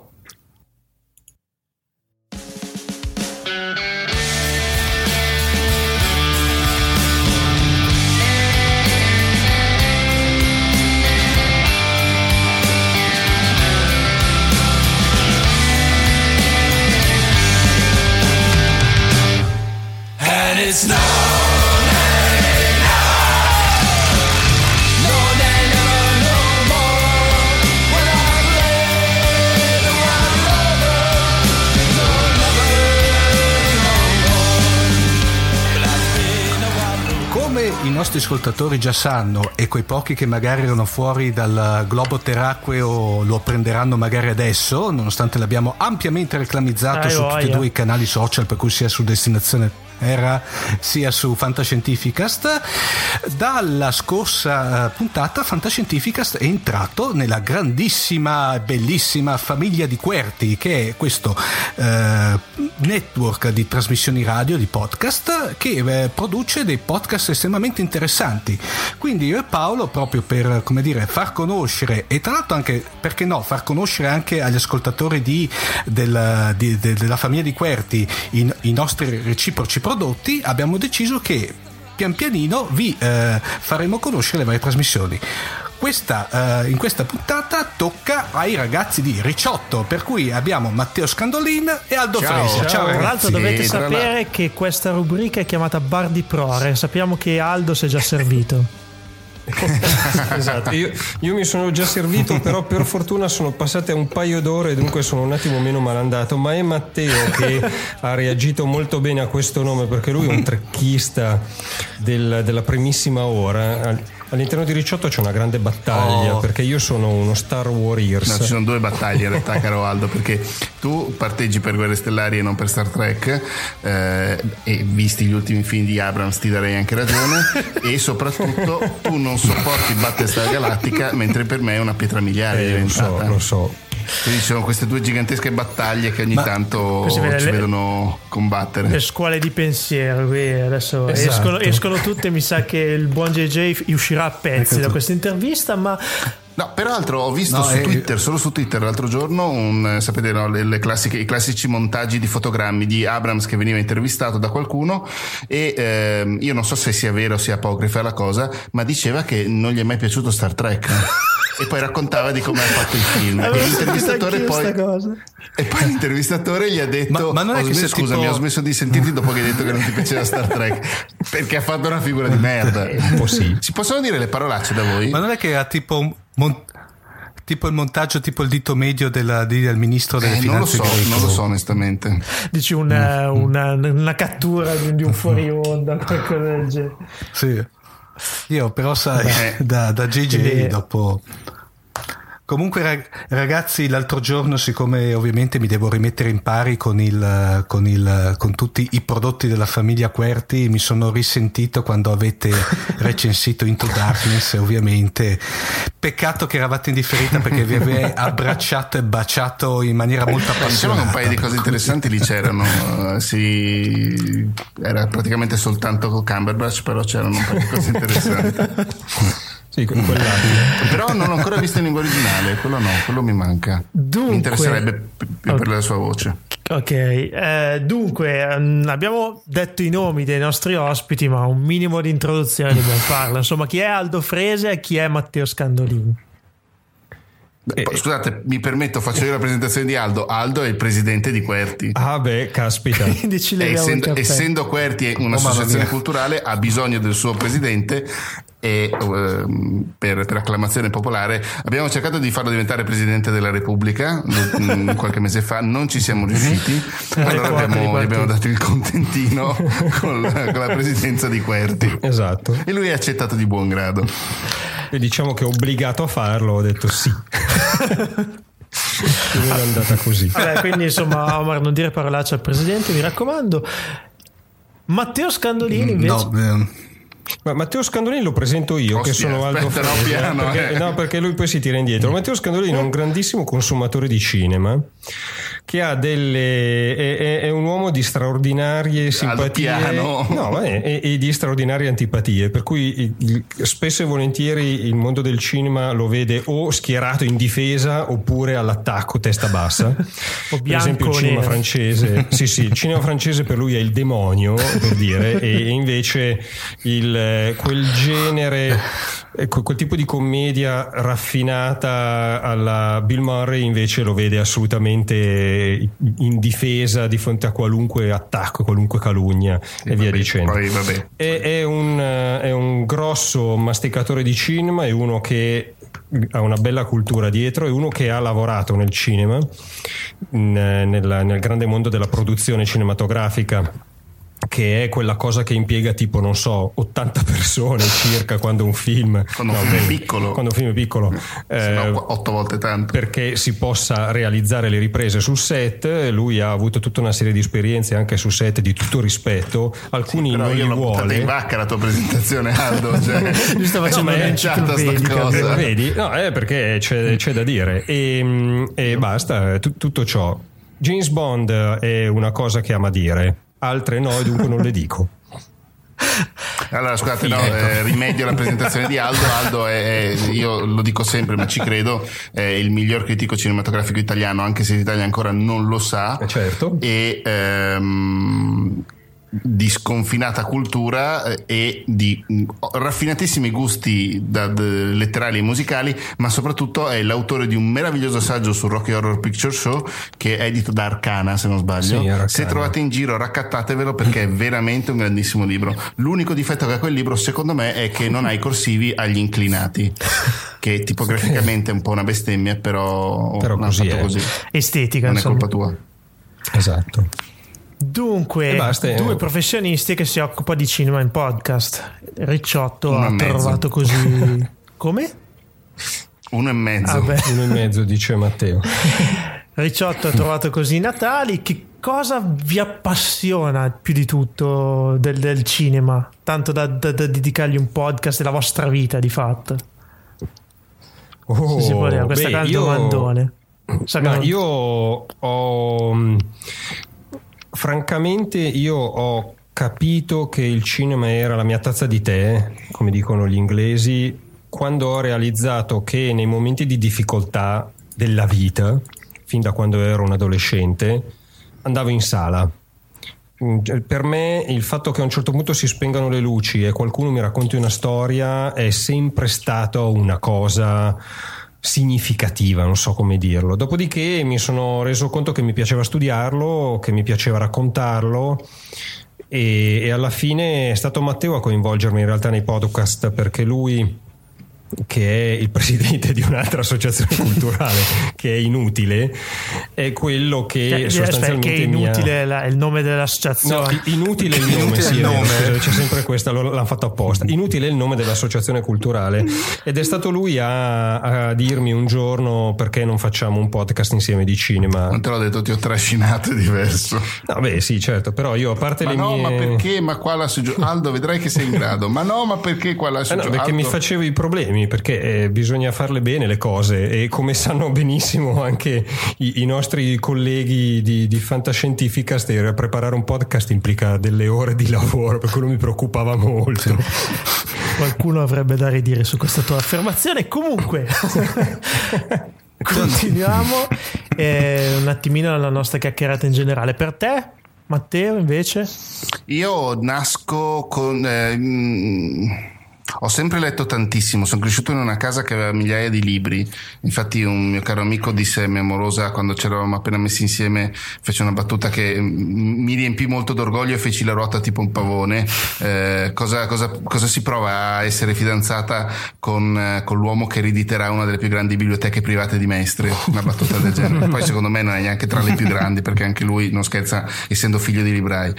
It's no day, no day, never, no more. When I lay the come i nostri ascoltatori già sanno, e quei pochi che magari erano fuori dal globo terracqueo lo prenderanno magari adesso, nonostante l'abbiamo ampiamente reclamizzato su tutti e due i canali social, per cui sia su Destinazione Terra sia su Fantascientificast. Dalla scorsa puntata Fantascientificast è entrato nella grandissima, bellissima famiglia di Querti, che è questo network di trasmissioni radio, di podcast, che produce dei podcast estremamente interessanti. Quindi io e Paolo, proprio per, come dire, far conoscere, e tra l'altro anche, perché no, far conoscere anche agli ascoltatori della famiglia di Querti i nostri reciproci prodotti, abbiamo deciso che pian pianino vi faremo conoscere le varie trasmissioni. In questa puntata tocca ai ragazzi di Ricciotto, per cui abbiamo Matteo Scandolin e Aldo Frese. Ciao, tra l'altro dovete sapere che questa rubrica è chiamata Bar di Prore. Sappiamo che Aldo si è già servito. Esatto, io mi sono già servito, però per fortuna sono passate un paio d'ore, dunque sono un attimo meno malandato, ma è Matteo che ha reagito molto bene a questo nome, perché lui è un trecchista della primissima ora. All'interno di Ricciotto c'è una grande battaglia, perché io sono uno Star Warriors. No, ci sono due battaglie in realtà, caro Aldo, perché tu parteggi per Guerre Stellari e non per Star Trek, e visti gli ultimi film di Abrams ti darei anche ragione, e soprattutto tu non sopporti Battlestar Galactica, mentre per me è una pietra miliare diventata. Lo so. Quindi ci sono queste due gigantesche battaglie che ogni tanto ci vedono combattere. Le scuole di pensiero qui adesso escono tutte. Mi sa che il buon JJ uscirà a pezzi da questa intervista, ma no, peraltro ho visto su Twitter, solo su Twitter l'altro giorno, sapete, no, i classici montaggi di fotogrammi di Abrams che veniva intervistato da qualcuno, e io non so se sia vero o sia apocrifa la cosa, ma diceva che non gli è mai piaciuto Star Trek. E poi raccontava di come ha fatto il film. E l'intervistatore gli ha detto: ma non è scusami, ho smesso di sentirti dopo che hai detto che non ti piaceva Star Trek, perché ha fatto una figura di merda. Sì. Si possono dire le parolacce da voi? Ma non è che era tipo il montaggio, tipo il dito medio del ministro delle finanze? Non lo so onestamente. Dici una cattura di un fuori onda, qualcosa del genere. Sì. Io però sai, da JJ dopo. Comunque ragazzi, l'altro giorno, siccome ovviamente mi devo rimettere in pari con tutti i prodotti della famiglia Querti, mi sono risentito quando avete recensito Into Darkness, ovviamente. Peccato che eravate in differita, perché vi avevo abbracciato e baciato in maniera molto appassionata. Diciamo che un paio di cose interessanti lì c'erano. Era praticamente soltanto Cumberbatch, però c'erano un paio di cose interessanti. Sì, però non ho ancora visto in lingua originale, quello mi manca. Dunque, mi interesserebbe più per la sua voce. Ok, dunque abbiamo detto i nomi dei nostri ospiti, ma un minimo di introduzione dobbiamo farla. Insomma, chi è Aldo Frese e chi è Matteo Scandolin? Scusate, mi permetto, faccio io la presentazione di Aldo. Aldo è il presidente di Querti. Ah beh, caspita. Essendo Querti un'associazione culturale, ha bisogno del suo presidente, e per acclamazione popolare abbiamo cercato di farlo diventare presidente della Repubblica qualche mese fa, non ci siamo riusciti, allora gli abbiamo dato il contentino con la presidenza di Querti. Esatto. E lui ha accettato di buon grado. E diciamo che obbligato a farlo, ho detto sì. Non è andata così. Vabbè, quindi insomma, Omar, non dire parolacce al presidente, mi raccomando. Matteo Scandolini invece. Ma Matteo Scandolini lo presento io, che sono Aldo Frese, perché lui poi si tira indietro. Matteo Scandolini è un grandissimo consumatore di cinema, che ha è un uomo di straordinarie simpatie e di straordinarie antipatie, per cui spesso e volentieri il mondo del cinema lo vede o schierato in difesa oppure all'attacco testa bassa. O per esempio il cinema francese, il cinema francese per lui è il demonio, per dire, e invece quel genere, quel tipo di commedia raffinata alla Bill Murray invece lo vede assolutamente in difesa di fronte a qualunque attacco, qualunque calunnia e via dicendo. È un grosso masticatore di cinema, è uno che ha una bella cultura dietro, è uno che ha lavorato nel cinema, nel grande mondo della produzione cinematografica che è quella cosa che impiega tipo, non so, 80 persone circa quando un film quando un film è piccolo no, 8 volte tanto, perché si possa realizzare le riprese sul set. Lui ha avuto tutta una serie di esperienze anche su set di tutto rispetto, alcuni sì, non li vuole. in vacca la tua presentazione, Aldo, cioè, lui sta facendo un'enciclopedica, vedi? No, perché c'è da dire e basta, tutto ciò. James Bond è una cosa che ama dire, altre no, e dunque non le dico. Allora scusate, rimedio alla presentazione di Aldo. Aldo è, io lo dico sempre ma ci credo, è il miglior critico cinematografico italiano, anche se l'Italia ancora non lo sa, certo. E di sconfinata cultura e di raffinatissimi gusti letterari e musicali, ma soprattutto è l'autore di un meraviglioso saggio sul Rocky Horror Picture Show che è edito da Arcana, se non sbaglio. Sì, se trovate in giro raccattatevelo, perché è veramente un grandissimo libro. L'unico difetto che ha quel libro secondo me è che non ha i corsivi agli inclinati, che tipograficamente è un po' una bestemmia, però così fatto è. Così. Estetica, non insomma. è colpa tua. Esatto. Dunque, due professionisti che si occupano di cinema in podcast. Ricciotto ha trovato così. Come? 1,5. 1,5 dice Matteo. Ricciotto ha trovato così Natali. Che cosa vi appassiona più di tutto del cinema? Tanto da dedicargli un podcast della vostra vita, di fatto. Se si può dire, questa gran domandone. Io ho... Francamente io ho capito che il cinema era la mia tazza di tè, come dicono gli inglesi, quando ho realizzato che nei momenti di difficoltà della vita, fin da quando ero un adolescente, andavo in sala. Per me il fatto che a un certo punto si spengano le luci e qualcuno mi racconti una storia è sempre stato una cosa significativa, non so come dirlo. Dopodiché mi sono reso conto che mi piaceva studiarlo, che mi piaceva raccontarlo, e alla fine è stato Matteo a coinvolgermi in realtà nei podcast, perché lui, che è il presidente di un'altra associazione culturale che è Inutile, è quello che sostanzialmente che è Inutile è il nome dell'associazione. No, Inutile è il nome, sì, c'è sempre questa, l'hanno fatto apposta. Inutile è il nome dell'associazione culturale, ed è stato lui a dirmi un giorno: perché non facciamo un podcast insieme di cinema? Non te l'ho detto, ti ho trascinato, è diverso. No, beh sì, certo, però io a parte ma le no, mie... ma perché? Ma qua Aldo, vedrai che sei in grado. Ma no, ma perché qua la no, perché mi facevo i problemi, perché bisogna farle bene le cose, e come sanno benissimo anche i nostri colleghi di Fantascientifica, preparare un podcast implica delle ore di lavoro, per quello mi preoccupava molto. Qualcuno avrebbe da ridire su questa tua affermazione. Comunque continuiamo un attimino la nostra chiacchierata in generale. Per te, Matteo, invece? Io nasco con... ho sempre letto tantissimo, sono cresciuto in una casa che aveva migliaia di libri. Infatti un mio caro amico disse a mia amorosa, quando ci eravamo appena messi insieme, fece una battuta che mi riempì molto d'orgoglio e feci la ruota tipo un pavone. Cosa si prova a essere fidanzata con l'uomo che erediterà una delle più grandi biblioteche private di Mestre? Una battuta del genere. Poi secondo me non è neanche tra le più grandi, perché anche lui non scherza, essendo figlio di librai.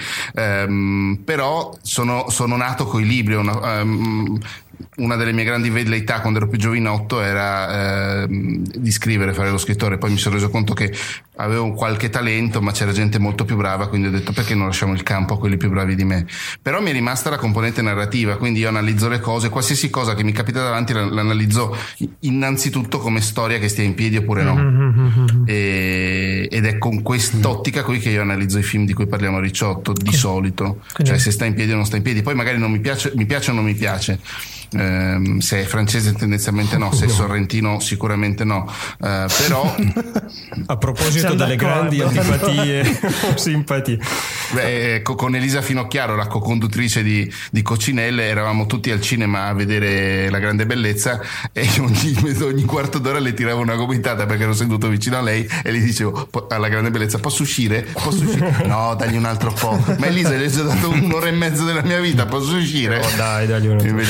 Però sono nato coi libri. Una delle mie grandi velleità quando ero più giovinotto era di scrivere, fare lo scrittore. Poi mi sono reso conto che avevo qualche talento, ma c'era gente molto più brava, quindi ho detto: perché non lasciamo il campo a quelli più bravi di me? Però mi è rimasta la componente narrativa, quindi io analizzo le cose, qualsiasi cosa che mi capita davanti l'analizzo innanzitutto come storia, che stia in piedi oppure no. Ed è con quest'ottica qui che io analizzo i film di cui parliamo a Ricciotto, di solito, cioè se sta in piedi o non sta in piedi. Poi magari non mi piace o non mi piace. Se è francese tendenzialmente no, se è sorrentino sicuramente no, però a proposito delle grandi antipatie o simpatie, con Elisa Finocchiaro, la co-conduttrice di Coccinelle, eravamo tutti al cinema a vedere La Grande Bellezza, e ogni quarto d'ora le tiravo una gomitata perché ero seduto vicino a lei e gli dicevo alla Grande Bellezza: posso uscire? No, dagli un altro po'. Ma Elisa, gli ho dato un'ora e mezzo della mia vita, posso uscire? Dagli un altro. Invece no,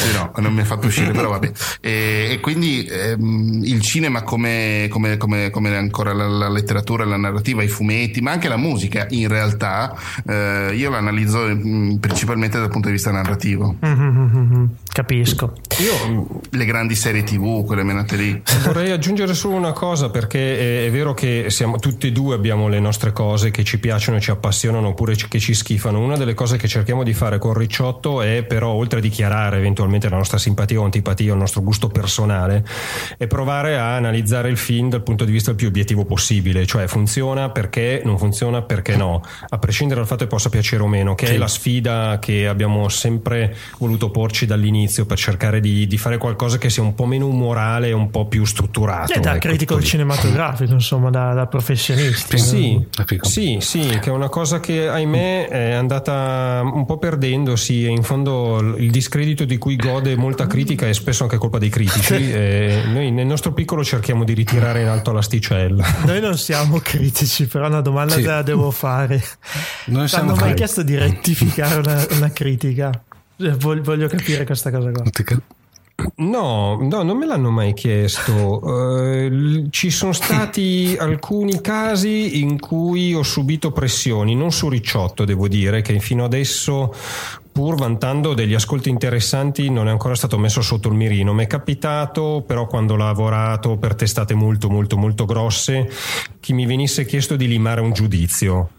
non mi ha fatto uscire, però vabbè. E quindi il cinema come ancora la letteratura, la narrativa, i fumetti, ma anche la musica, in realtà io l'analizzo principalmente dal punto di vista narrativo. Capisco. Io le grandi serie TV, quelle menate lì. Vorrei aggiungere solo una cosa, perché è vero che siamo tutti e due, abbiamo le nostre cose che ci piacciono, ci appassionano oppure che ci schifano. Una delle cose che cerchiamo di fare con Ricciotto è, però, oltre a dichiarare eventualmente la nostra simpatia o antipatia, il nostro gusto personale, è provare a analizzare il film dal punto di vista il più obiettivo possibile, cioè funziona perché, non funziona perché no, a prescindere dal fatto che possa piacere o meno, che è la sfida che abbiamo sempre voluto porci dall'inizio, per cercare di fare qualcosa che sia un po' meno umorale e un po' più strutturato. Da critico cinematografico, insomma, da professionisti. Sì, che è una cosa che, ahimè, è andata un po' perdendosi, e in fondo il discredito di cui gode molta critica è spesso anche colpa dei critici. Noi nel nostro piccolo cerchiamo di ritirare in alto l'asticella. Noi non siamo critici, però una domanda te la devo fare. Non hanno mai chiesto di rettificare una critica? Voglio capire questa cosa qua. No, non me l'hanno mai chiesto. Ci sono stati alcuni casi in cui ho subito pressioni, non su Ricciotto, devo dire, che fino adesso, pur vantando degli ascolti interessanti, non è ancora stato messo sotto il mirino. Mi è capitato però, quando ho lavorato per testate molto molto molto grosse, che mi venisse chiesto di limare un giudizio.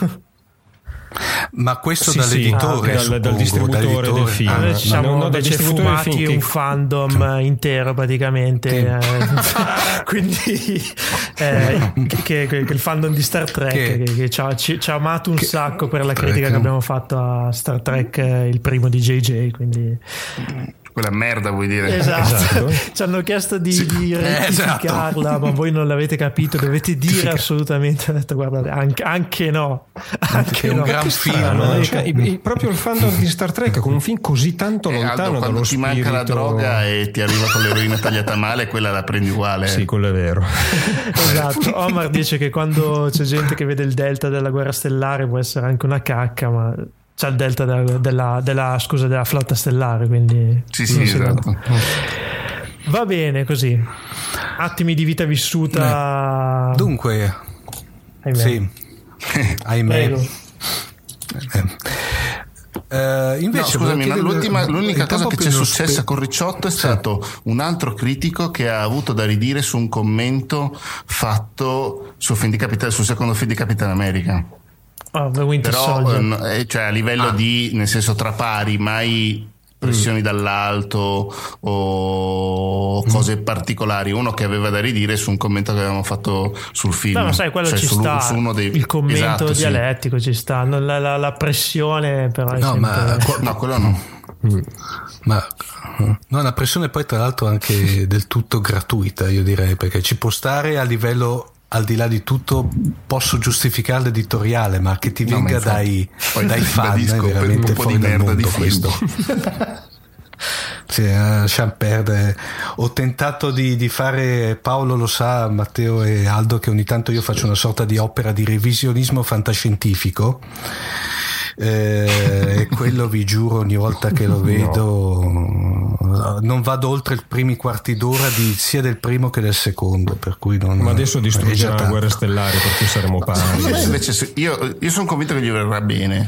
Ma questo dall'editore, dal distributore del film. Diciamo, dal distributore del film, un fandom intero praticamente, quindi che il fandom di Star Trek che ci ha amato un sacco per la critica che abbiamo fatto a Star Trek, il primo di JJ, quindi quella merda, vuoi dire? Esatto. Ci hanno chiesto di rettificarla, esatto. Ma voi non l'avete capito, dovete dire assolutamente. Ho detto, guardate, anche no, anche è un gran film, proprio il fandom di Star Trek, con un film così tanto lontano Aldo, dallo spirito. Quando ti manca la droga e ti arriva con l'eroina tagliata male, quella la prendi uguale. Sì, quello è vero. Esatto. Omar dice che quando c'è gente che vede il delta della Guerra Stellare può essere anche una cacca, ma c'è il delta della flotta stellare, quindi sì, esatto. Va bene così. Attimi di vita vissuta. Dunque, ahimè. Sì, ahimè. Invece, no, scusami, l'unica cosa che ci è successa con Ricciotto è stato un altro critico che ha avuto da ridire su un commento fatto sul secondo film di Capitan America. Però cioè a livello di, nel senso, tra pari, mai pressioni dall'alto o cose particolari. Uno che aveva da ridire su un commento che avevamo fatto sul film. No, ma sai, quello, cioè, ci sta su uno dei... il commento dialettico, sì. Ci sta, la pressione però è no, quello no. Ma no, la pressione poi tra l'altro anche del tutto gratuita, io direi, perché ci può stare a livello, al di là di tutto, posso giustificare l'editoriale, ma che ti venga dai fan è veramente fuori dal mondo questo. Sì, lasciamo perdere. Ho tentato di fare, Paolo lo sa, Matteo e Aldo, che ogni tanto io faccio una sorta di opera di revisionismo fantascientifico, e quello, vi giuro, ogni volta che lo vedo non vado oltre i primi quarti d'ora sia del primo che del secondo, per cui ma adesso distruggerà la Guerra Stellare, per cui saremo pari. Invece io sono convinto che gli verrà bene.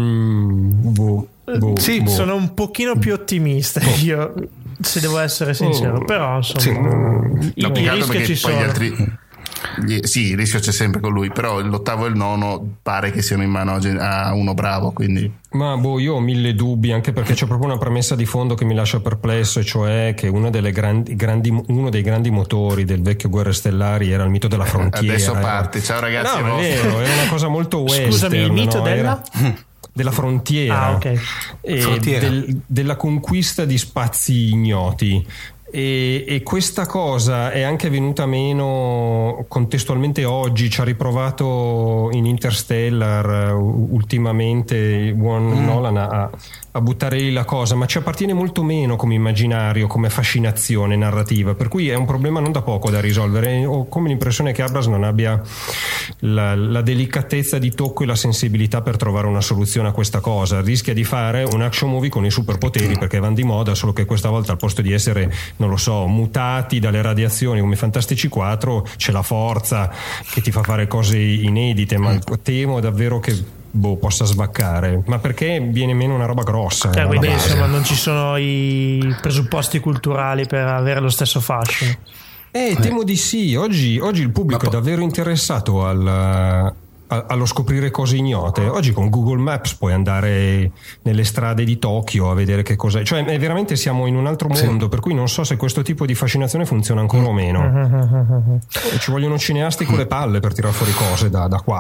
Sono un pochino più ottimista io, se devo essere sincero, però insomma i rischi ci sono. Sì, il rischio c'è sempre con lui, però l'8º e il 9º pare che siano in mano a uno bravo, quindi. Ma io ho mille dubbi, anche perché c'è proprio una premessa di fondo che mi lascia perplesso, e cioè che uno dei grandi motori del vecchio Guerre Stellari era il mito della frontiera. Adesso parte, ciao ragazzi. No, è vero, era una cosa molto western. Scusami, il mito della frontiera, okay. Della conquista di spazi ignoti. E questa cosa è anche venuta meno contestualmente oggi. Ci ha riprovato in Interstellar ultimamente il buon Nolan a buttare lì la cosa, ma ci appartiene molto meno come immaginario, come fascinazione narrativa, per cui è un problema non da poco da risolvere. Ho come l'impressione che Abrams non abbia la delicatezza di tocco e la sensibilità per trovare una soluzione a questa cosa. Rischia di fare un action movie con i superpoteri perché vanno di moda, solo che questa volta al posto di essere, non lo so, mutati dalle radiazioni come i Fantastici 4, c'è la forza che ti fa fare cose inedite, ma temo davvero che possa svaccare, ma perché viene meno una roba grossa. Quindi insomma non ci sono i presupposti culturali per avere lo stesso fascino. Temo di sì. Oggi il pubblico è davvero interessato allo scoprire cose ignote. Oggi con Google Maps puoi andare nelle strade di Tokyo a vedere che cos'è, cioè veramente siamo in un altro mondo, per cui non so se questo tipo di fascinazione funziona ancora o meno. Ci vogliono cineasti con le palle per tirare fuori cose da qua.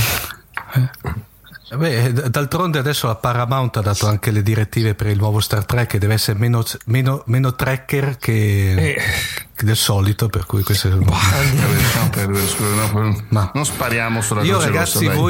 Beh, d'altronde adesso la Paramount ha dato anche le direttive per il nuovo Star Trek, che deve essere meno tracker che del solito, per cui questo è ma non spariamo sulla io luce ragazzi rossa,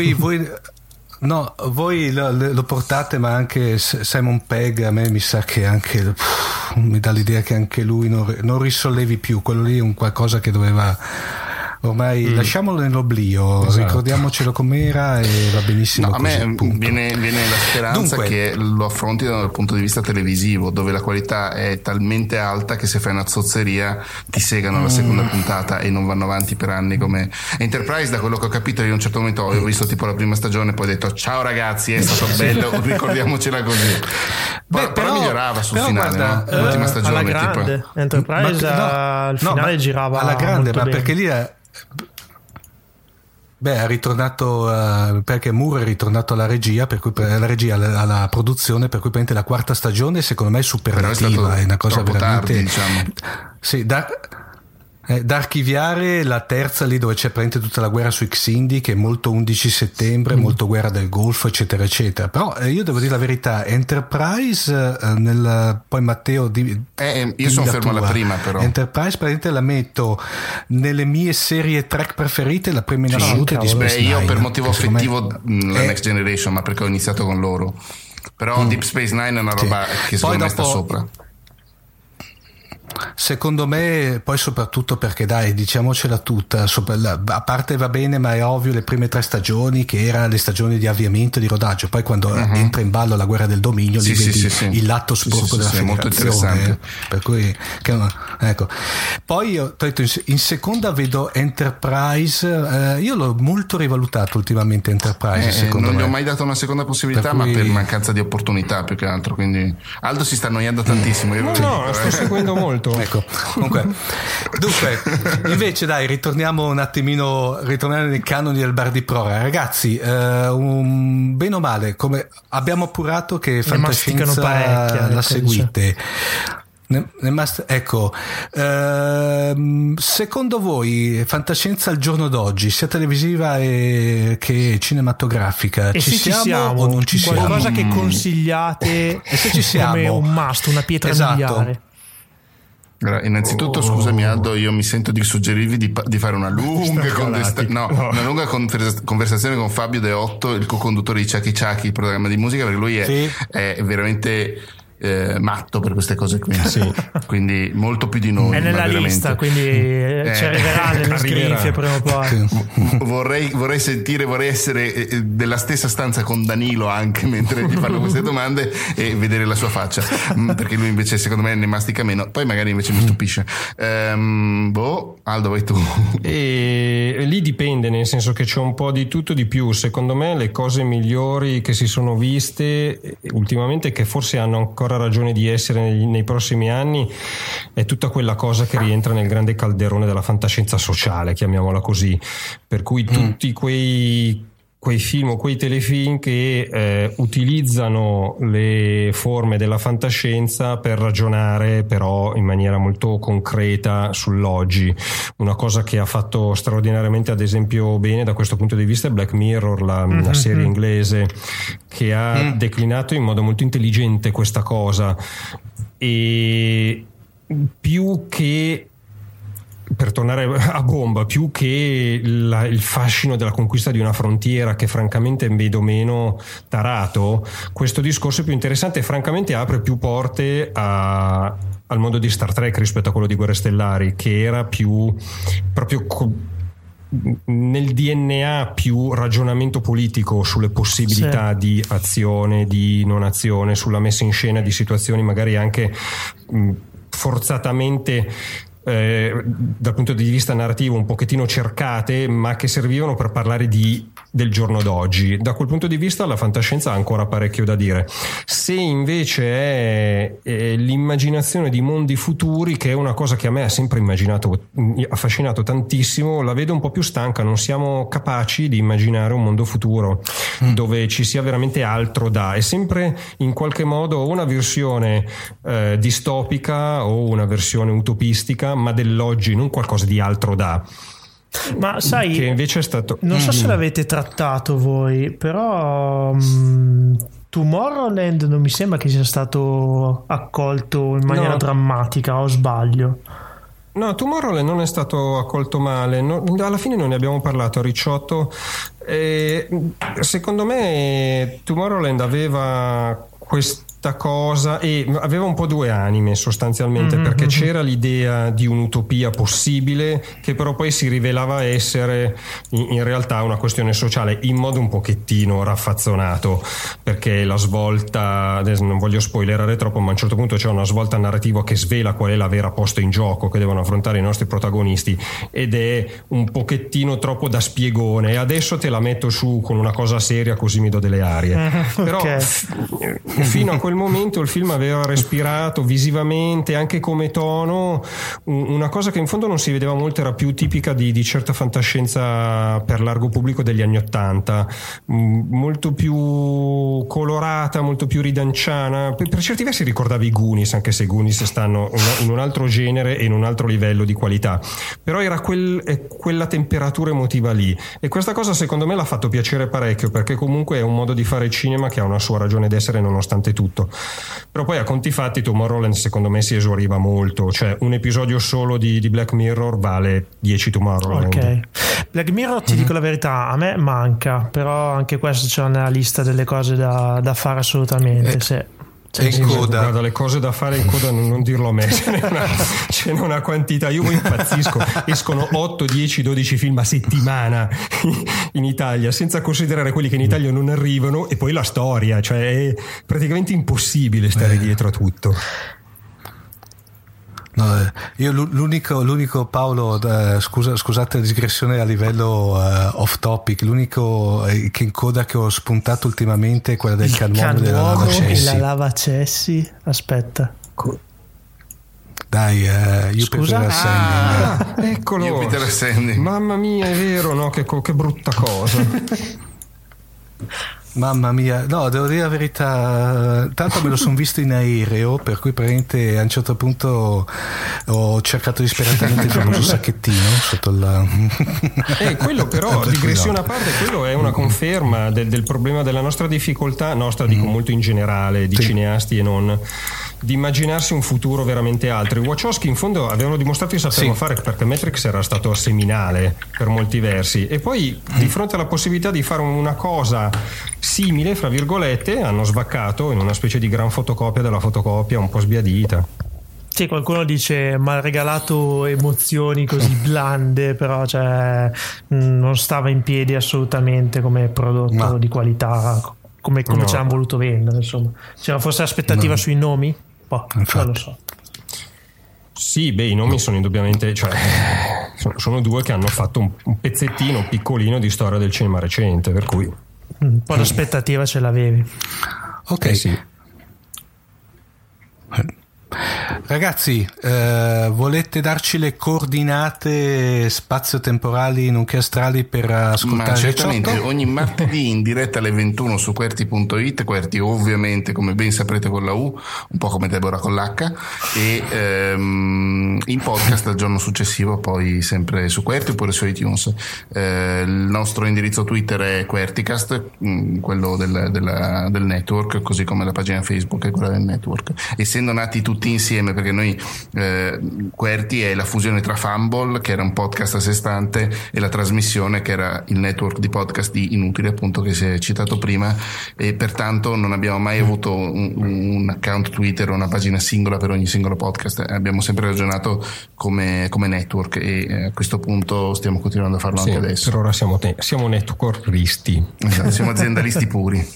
voi lo portate, ma anche Simon Pegg a me mi sa che anche mi dà l'idea che anche lui non risollevi più, quello lì è un qualcosa che doveva ormai lasciamolo nell'oblio, esatto. Ricordiamocelo com'era e va benissimo. A così, me viene la speranza che lo affronti dal punto di vista televisivo, dove la qualità è talmente alta che se fai una zozzeria ti segano la seconda puntata e non vanno avanti per anni come Enterprise. Da quello che ho capito, io a un certo momento ho visto tipo la prima stagione, poi ho detto ciao ragazzi, è stato bello, ricordiamocela così. Però migliorava sul finale, guarda, no? L'ultima stagione alla grande tipo. Enterprise al finale girava alla grande, ma bene. Perché lì è ritornato perché Moore è ritornato alla regia, per cui alla produzione, per cui prende la quarta stagione, secondo me è superlativa, è una cosa veramente tardi, diciamo. Sì, da archiviare la terza lì dove c'è praticamente tutta la guerra sui Xindi, che è molto 11 settembre, molto guerra del Golfo eccetera eccetera. Però io devo dire la verità, Enterprise poi Matteo io sono fermo alla prima, però Enterprise praticamente la metto nelle mie serie Trek preferite, la prima in assoluto è di Space Nine. Io per motivo affettivo la Next Generation, ma perché ho iniziato con loro, però Deep Space Nine è una roba che secondo me sta sopra. Secondo me, poi soprattutto perché dai, diciamocela tutta, a parte va bene, ma è ovvio, le prime 3 stagioni che erano le stagioni di avviamento, di rodaggio, poi quando entra in ballo la guerra del dominio, lì vedi il lato sporco della federazione, molto interessante. Per cui ecco. Poi io in seconda vedo Enterprise, io l'ho molto rivalutato ultimamente Enterprise, secondo non me gli ho mai dato una seconda possibilità, ma per mancanza di opportunità più che altro, quindi Aldo si sta annoiando tantissimo. Sto seguendo molto. Ecco, dunque, invece dai, ritorniamo nei canoni del bar di prora, ragazzi. Bene o male, come abbiamo appurato che Fantascienza la seguite. Ecco, secondo voi Fantascienza al giorno d'oggi, sia televisiva che cinematografica, ci siamo o non ci siamo? Qualcosa che consigliate e se ci siamo, come un must, una pietra miliare? Allora, innanzitutto scusami Aldo, io mi sento di suggerirvi di fare una lunga conversazione con Fabio Deotto, il co-conduttore di Chucky Chucky, il programma di musica, perché lui è veramente matto per queste cose qui, quindi molto più di noi. È nella lista, quindi ci arriverà nelle scriffie prima o poi. Vorrei essere della stessa stanza con Danilo anche mentre gli fanno queste domande e vedere la sua faccia, perché lui invece secondo me ne mastica meno, poi magari invece mi stupisce. Aldo, vai tu. E lì dipende, nel senso che c'è un po' di tutto di più. Secondo me le cose migliori che si sono viste ultimamente, che forse hanno ancora ragione di essere nei prossimi anni, è tutta quella cosa che rientra nel grande calderone della fantascienza sociale, chiamiamola così, per cui tutti quei film o quei telefilm che utilizzano le forme della fantascienza per ragionare però in maniera molto concreta sull'oggi. Una cosa che ha fatto straordinariamente ad esempio bene da questo punto di vista è Black Mirror, la serie inglese, che ha declinato in modo molto intelligente questa cosa, e più che, per tornare a bomba, più che il fascino della conquista di una frontiera, che francamente vedo meno tarato, questo discorso è più interessante e francamente apre più porte al mondo di Star Trek rispetto a quello di Guerre Stellari, che era più proprio nel DNA più ragionamento politico sulle possibilità di azione, di non azione, sulla messa in scena di situazioni magari anche forzatamente dal punto di vista narrativo un pochettino cercate, ma che servivano per parlare del giorno d'oggi. Da quel punto di vista la fantascienza ha ancora parecchio da dire. Se invece è l'immaginazione di mondi futuri, che è una cosa che a me ha sempre affascinato tantissimo, la vedo un po' più stanca. Non siamo capaci di immaginare un mondo futuro dove ci sia veramente altro da. È sempre in qualche modo una versione distopica o una versione utopistica, ma dell'oggi, non qualcosa di altro da. Ma sai, che invece è stato, non so se l'avete trattato voi, però Tomorrowland non mi sembra che sia stato accolto in maniera drammatica, o sbaglio? No, Tomorrowland non è stato accolto male, alla fine non ne abbiamo parlato a Ricciotto. Secondo me Tomorrowland aveva questa cosa e aveva un po' due anime sostanzialmente, perché c'era l'idea di un'utopia possibile che però poi si rivelava essere in realtà una questione sociale in modo un pochettino raffazzonato, perché la svolta, adesso non voglio spoilerare troppo, ma a un certo punto c'è una svolta narrativa che svela qual è la vera posta in gioco che devono affrontare i nostri protagonisti, ed è un pochettino troppo da spiegone, e adesso te la metto su con una cosa seria così mi do delle arie. Però fino a quel momento il film aveva respirato visivamente, anche come tono, una cosa che in fondo non si vedeva molto, era più tipica di certa fantascienza per largo pubblico degli anni '80, molto più colorata, molto più ridanciana. Per certi versi ricordava i Goonies, anche se i Goonies stanno in un altro genere e in un altro livello di qualità, però era quella temperatura emotiva lì, e questa cosa secondo me l'ha fatto piacere parecchio, perché comunque è un modo di fare cinema che ha una sua ragione d'essere nonostante tutto. Però poi a conti fatti Tomorrowland secondo me si esauriva molto, cioè un episodio solo di Black Mirror vale 10 Tomorrowland. Ok, Black Mirror, ti dico la verità, a me manca, però anche questo c'è nella lista delle cose da fare assolutamente. Coda. Guarda, le cose da fare in coda non dirlo a me, ce n'è una quantità, io impazzisco, escono 8, 10, 12 film a settimana in Italia, senza considerare quelli che in Italia non arrivano, e poi la storia, cioè è praticamente impossibile stare dietro a tutto. No, io l'unico Paolo, scusate la digressione a livello off topic, l'unico che in coda che ho spuntato ultimamente è quella del canuomo della lavacessi. La lavacessi, aspetta. Dai, Jupiter Ascending. Eccolo. Jupiter Ascending. Mamma mia, è vero, no? Che brutta cosa. Mamma mia, no, devo dire la verità, tanto me lo sono visto in aereo, per cui praticamente a un certo punto ho cercato disperatamente il famoso sacchettino sotto la... quello però, digressione a parte, quello è una conferma del problema della nostra difficoltà, dico molto in generale, di cineasti e non, di immaginarsi un futuro veramente altro. I Wachowski in fondo avevano dimostrato di saperlo fare, perché Matrix era stato seminale per molti versi, e poi di fronte alla possibilità di fare una cosa simile, fra virgolette, hanno svaccato in una specie di gran fotocopia della fotocopia un po' sbiadita. Sì, qualcuno dice ma ha regalato emozioni così blande, però non stava in piedi assolutamente come prodotto di qualità, come ci hanno voluto vendere, insomma. C'era forse aspettativa sui nomi? Non lo so. Sì, i nomi sono indubbiamente, sono due che hanno fatto un pezzettino piccolino di storia del cinema recente, per cui un po' l'aspettativa ce l'avevi. Ok, sì. Ragazzi, volete darci le coordinate spazio-temporali nonché astrali per ascoltare? Ma certamente, ogni martedì in diretta alle 21 su QWERTY.it, QWERTY ovviamente come ben saprete con la U, un po' come Deborah con l'H, e in podcast il giorno successivo poi sempre su QWERTY oppure su iTunes. Il nostro indirizzo Twitter è QWERTYcast, quello del network, così come la pagina Facebook è quella del network. Essendo nati tutti insieme perché noi QWERTY è la fusione tra Fumble, che era un podcast a sé stante, e la trasmissione, che era il network di podcast di Inutile, appunto, che si è citato prima, e pertanto non abbiamo mai avuto un account Twitter o una pagina singola per ogni singolo podcast. Abbiamo sempre ragionato come network, e a questo punto stiamo continuando a farlo anche adesso. Per ora siamo networkisti. Esatto, siamo aziendalisti puri.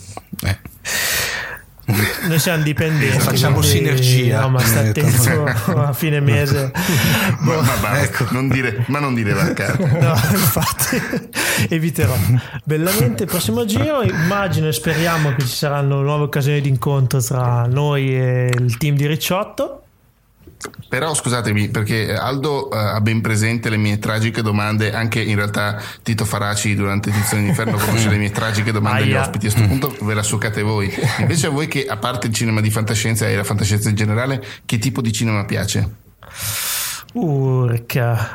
Noi siamo dipendenti, facciamo sinergia. No, ma sta attento a fine mese. Ecco. non dire vaccate. No, infatti eviterò bellamente il prossimo giro. Immagino e speriamo che ci saranno nuove occasioni di incontro tra noi e il team di Ricciotto. Però scusatemi, perché Aldo ha ben presente le mie tragiche domande, anche in realtà Tito Faraci durante Edizione d'Inferno conosce le mie tragiche domande agli ospiti, a questo punto ve la succate voi. Invece a voi, che a parte il cinema di fantascienza e la fantascienza in generale, che tipo di cinema piace? Urca.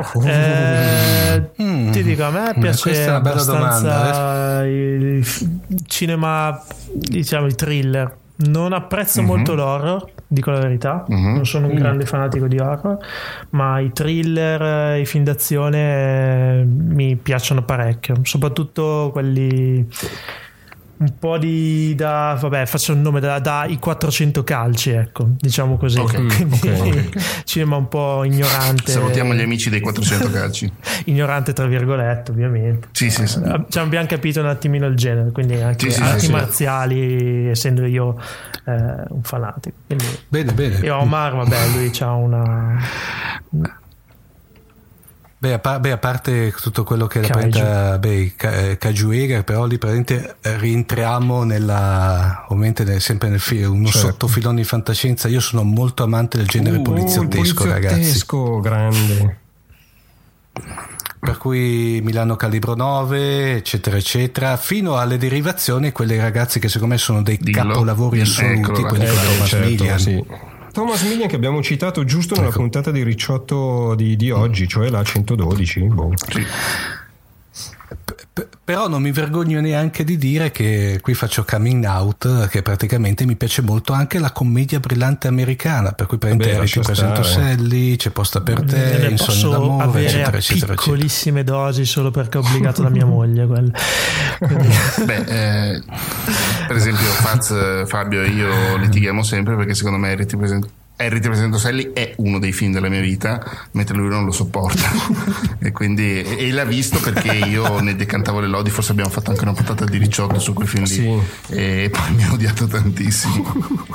Ti dico, a me piace abbastanza il cinema, diciamo, il thriller. Non apprezzo molto l'horror, dico la verità, non sono un grande fanatico di horror, ma i thriller, i film d'azione mi piacciono parecchio, soprattutto quelli un po' faccio un nome i 400 calci, ecco, diciamo così. Quindi cinema un po' ignorante. Salutiamo gli amici dei 400 calci. Ignorante tra virgolette, ovviamente. Sì. Abbiamo capito un attimino il genere, quindi anche arti marziali, essendo io un fanatico. Quindi, bene. E Omar, vabbè, lui c'ha una... A parte tutto quello che rappresenta Kajuega, però lì praticamente rientriamo ovviamente sempre nel uno sottofilone di fantascienza. Io sono molto amante del genere poliziottesco, ragazzi. Grande. Per cui Milano Calibro 9, eccetera eccetera, fino alle derivazioni, quelle ragazzi che secondo me sono dei capolavori assoluti, quelli con Thomas Millian. Sì. Thomas Millian, che abbiamo citato giusto nella puntata di Ricciotto di oggi, cioè la 112. Sì. Però non mi vergogno neanche di dire che qui faccio coming out, che praticamente mi piace molto anche la commedia brillante americana, per cui ti presento Sally, C'è posta per te, In sogno d'amore, eccetera eccetera, piccolissime dosi solo perché ho obbligato la mia moglie per esempio Fabio e io litighiamo sempre perché secondo me Harry ti presento Sally è uno dei film della mia vita, mentre lui non lo sopporta e l'ha visto perché io ne decantavo le lodi. Forse abbiamo fatto anche una puntata di Ricciotto su quei film lì, e poi mi ha odiato tantissimo.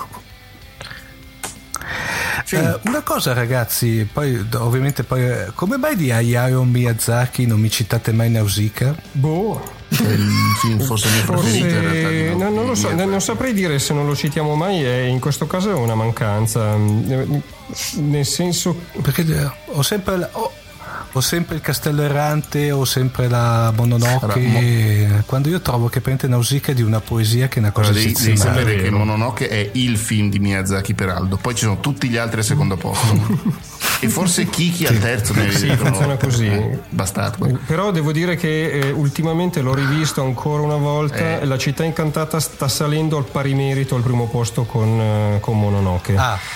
Una cosa, ragazzi, poi ovviamente come mai di Hayao Miyazaki non mi citate mai Nausicaa? Il film forse mio preferito in realtà, non lo so, non saprei dire se non lo citiamo mai, e in questo caso è una mancanza, nel senso, perché ho sempre il Castello Errante, ho sempre la Mononoke. Quando io trovo che prende Nausicaa di una poesia che è una cosa devi sapere che Mononoke è il film di Miyazaki per Aldo, poi ci sono tutti gli altri al secondo posto e forse Kiki al terzo. Funziona così, bastardo. Però devo dire che ultimamente l'ho rivisto ancora una volta, La città incantata sta salendo al pari merito al primo posto con Mononoke.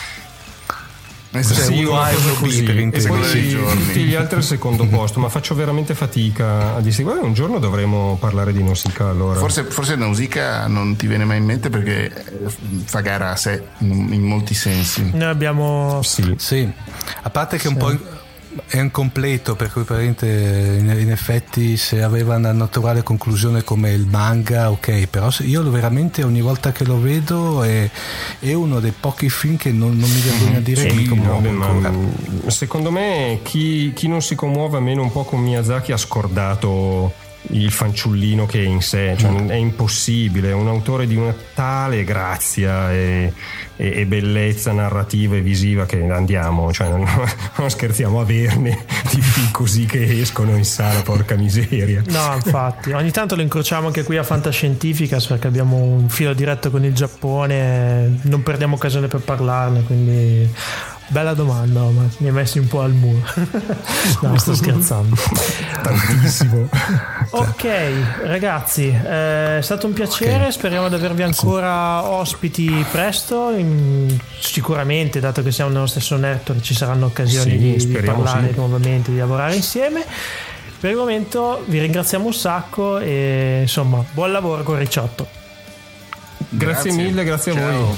Sì, una cosa così, e poi tutti gli altri al secondo posto, ma faccio veramente fatica a distinguere. Un giorno dovremo parlare di Nausicaa, allora. Forse Nausicaa non ti viene mai in mente perché fa gara a sé in molti sensi. Noi abbiamo sì. A parte che un po' è incompleto, per cui in effetti se aveva una naturale conclusione come il manga, ok, però io veramente ogni volta che lo vedo è uno dei pochi film che non mi vergogno a dire che mi commuove ancora. Secondo me chi non si commuove almeno un po' con Miyazaki ha scordato il fanciullino che è in sé, cioè è impossibile, è un autore di una tale grazia e bellezza narrativa e visiva che non scherziamo, averne di film così che escono in sala, porca miseria. No, infatti ogni tanto lo incrociamo anche qui a Fantascientificas perché abbiamo un filo diretto con il Giappone, non perdiamo occasione per parlarne, quindi Bella domanda, ma mi hai messi un po' al muro. No, sto scherzando. Tantissimo. Ok, ragazzi, è stato un piacere. Okay. Speriamo di avervi ancora ospiti presto. Sicuramente, dato che siamo nello stesso network, ci saranno occasioni di parlare nuovamente, di lavorare insieme. Per il momento vi ringraziamo un sacco e insomma, buon lavoro con Ricciotto. Grazie mille, grazie a voi.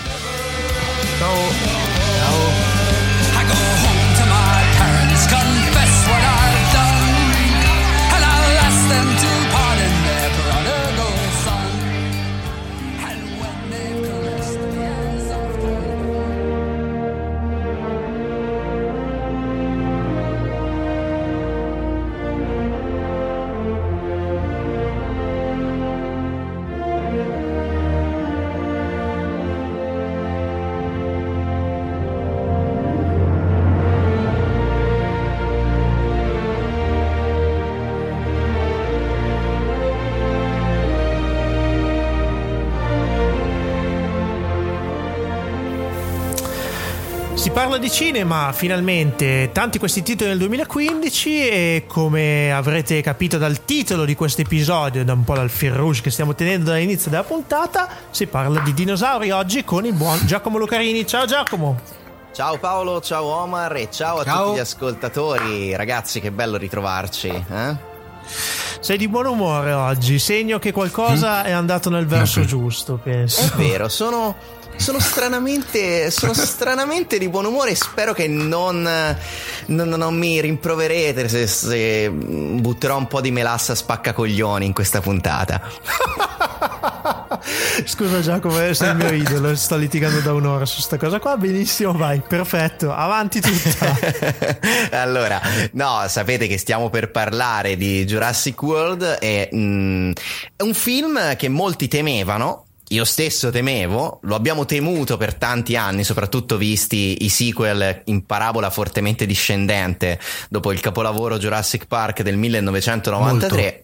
Ciao. Si parla di cinema, finalmente, tanti questi titoli nel 2015 e come avrete capito dal titolo di questo episodio, da un po' dal fil rouge che stiamo tenendo dall'inizio della puntata, si parla di dinosauri oggi con il buon Giacomo Lucarini. Ciao Giacomo! Ciao Paolo, ciao Omar e ciao a tutti gli ascoltatori. Ragazzi, che bello ritrovarci, Sei di buon umore oggi, segno che qualcosa è andato nel verso giusto, penso. È vero, sono stranamente di buon umore e spero che non mi rimproverete se butterò un po' di melassa spaccacoglioni in questa puntata. Scusa Giacomo, sei il mio idolo, sto litigando da un'ora su sta cosa qua. Benissimo, vai, perfetto, avanti tutta. Allora, no, sapete che stiamo per parlare di Jurassic World. È un film che molti temevano. Io stesso temevo, lo abbiamo temuto per tanti anni, soprattutto visti i sequel in parabola fortemente discendente dopo il capolavoro Jurassic Park del 1993. Molto.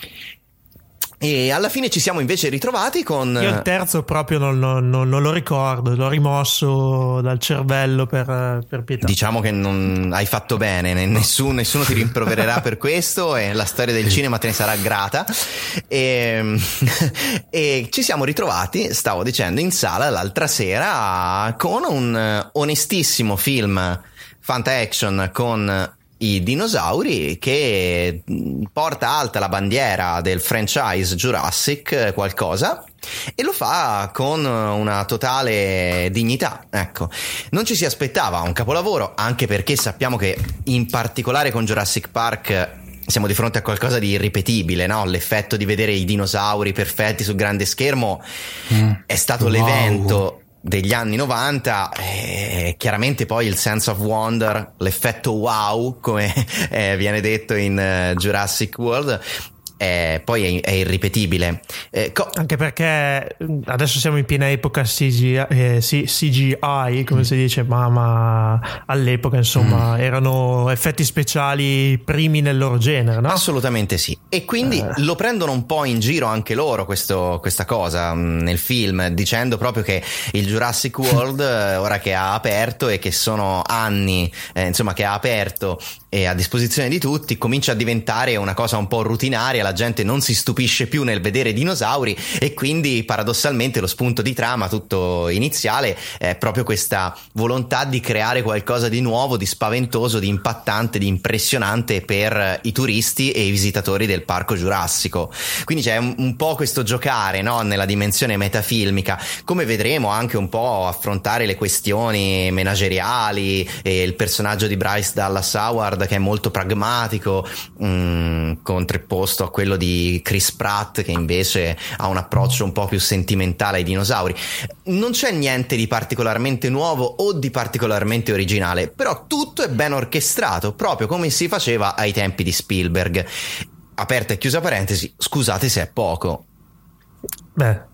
E alla fine ci siamo invece ritrovati con... Io il terzo proprio non lo ricordo, l'ho rimosso dal cervello per pietà. Diciamo che non hai fatto bene, nessuno ti rimprovererà per questo e la storia del cinema te ne sarà grata. E ci siamo ritrovati, stavo dicendo, in sala l'altra sera con un onestissimo film fanta action con i dinosauri che porta alta la bandiera del franchise Jurassic qualcosa e lo fa con una totale dignità. Ecco, non ci si aspettava un capolavoro, anche perché sappiamo che in particolare con Jurassic Park siamo di fronte a qualcosa di irripetibile, no? L'effetto di vedere i dinosauri perfetti sul grande schermo è stato l'evento degli anni 90, chiaramente poi il sense of wonder, l'effetto wow come viene detto in Jurassic World, poi è irripetibile, anche perché adesso siamo in piena epoca CGI come si dice, ma all'epoca insomma erano effetti speciali primi nel loro genere, no? Assolutamente sì, e quindi lo prendono un po' in giro anche loro questa cosa nel film, dicendo proprio che il Jurassic World ora che ha aperto e che sono anni insomma che ha aperto e a disposizione di tutti, comincia a diventare una cosa un po' rutinaria, la gente non si stupisce più nel vedere dinosauri e quindi paradossalmente lo spunto di trama tutto iniziale è proprio questa volontà di creare qualcosa di nuovo, di spaventoso, di impattante, di impressionante per i turisti e i visitatori del parco giurassico. Quindi c'è un po' questo giocare, no? Nella dimensione metafilmica, come vedremo anche un po' affrontare le questioni manageriali e il personaggio di Bryce Dallas Howard che è molto pragmatico, contrapposto a quello di Chris Pratt che invece ha un approccio un po' più sentimentale ai dinosauri. Non c'è niente di particolarmente nuovo o di particolarmente originale, però tutto è ben orchestrato, proprio come si faceva ai tempi di Spielberg. Aperta e chiusa parentesi, scusate se è poco. Beh,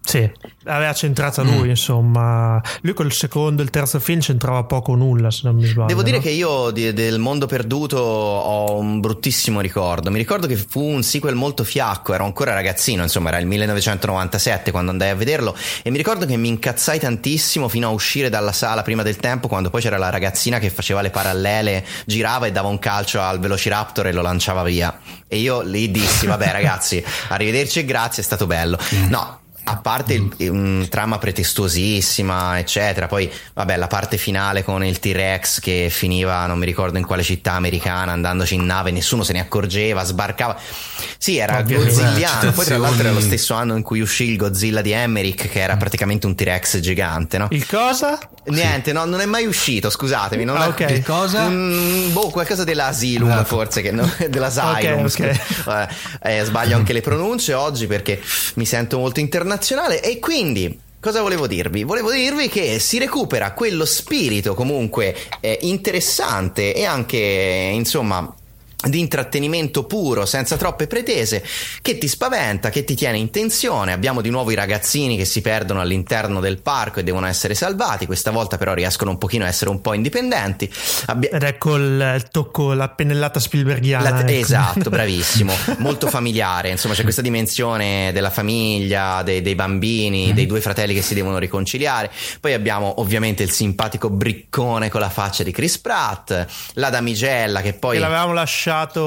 Sì, aveva centrata lui, insomma. Lui col secondo e il terzo film c'entrava poco o nulla, se non mi sbaglio. Devo dire che io del Mondo Perduto ho un bruttissimo ricordo. Mi ricordo che fu un sequel molto fiacco, ero ancora ragazzino, insomma era il 1997 quando andai a vederlo, e mi ricordo che mi incazzai tantissimo fino a uscire dalla sala prima del tempo, quando poi c'era la ragazzina che faceva le parallele, girava e dava un calcio al Velociraptor e lo lanciava via, e io lì dissi vabbè ragazzi, arrivederci e grazie, è stato bello. No, a parte un trama pretestuosissima eccetera, poi vabbè la parte finale con il T-Rex che finiva non mi ricordo in quale città americana andandoci in nave, nessuno se ne accorgeva, sbarcava, sì era godzilliano. Poi tra l'altro era lo stesso anno in cui uscì il Godzilla di Emmerich, che era praticamente un T-Rex gigante, no? Il cosa? Niente, sì. No, non è mai uscito, scusatemi, non okay. Il cosa? Qualcosa dell'Asylum forse, che dell'Asylum, okay. Sbaglio anche le pronunce oggi perché mi sento molto internazionale. E quindi cosa volevo dirvi? Volevo dirvi che si recupera quello spirito comunque interessante e anche insomma di intrattenimento puro, senza troppe pretese, che ti spaventa, che ti tiene in tensione. Abbiamo di nuovo i ragazzini che si perdono all'interno del parco e devono essere salvati, questa volta però riescono un pochino a essere un po' indipendenti. Ed ecco il tocco, la pennellata spielberghiana, ecco. Esatto, bravissimo, molto familiare, insomma c'è questa dimensione della famiglia, dei bambini, dei due fratelli che si devono riconciliare. Poi abbiamo ovviamente il simpatico briccone con la faccia di Chris Pratt, la damigella che poi l'avevamo lasciato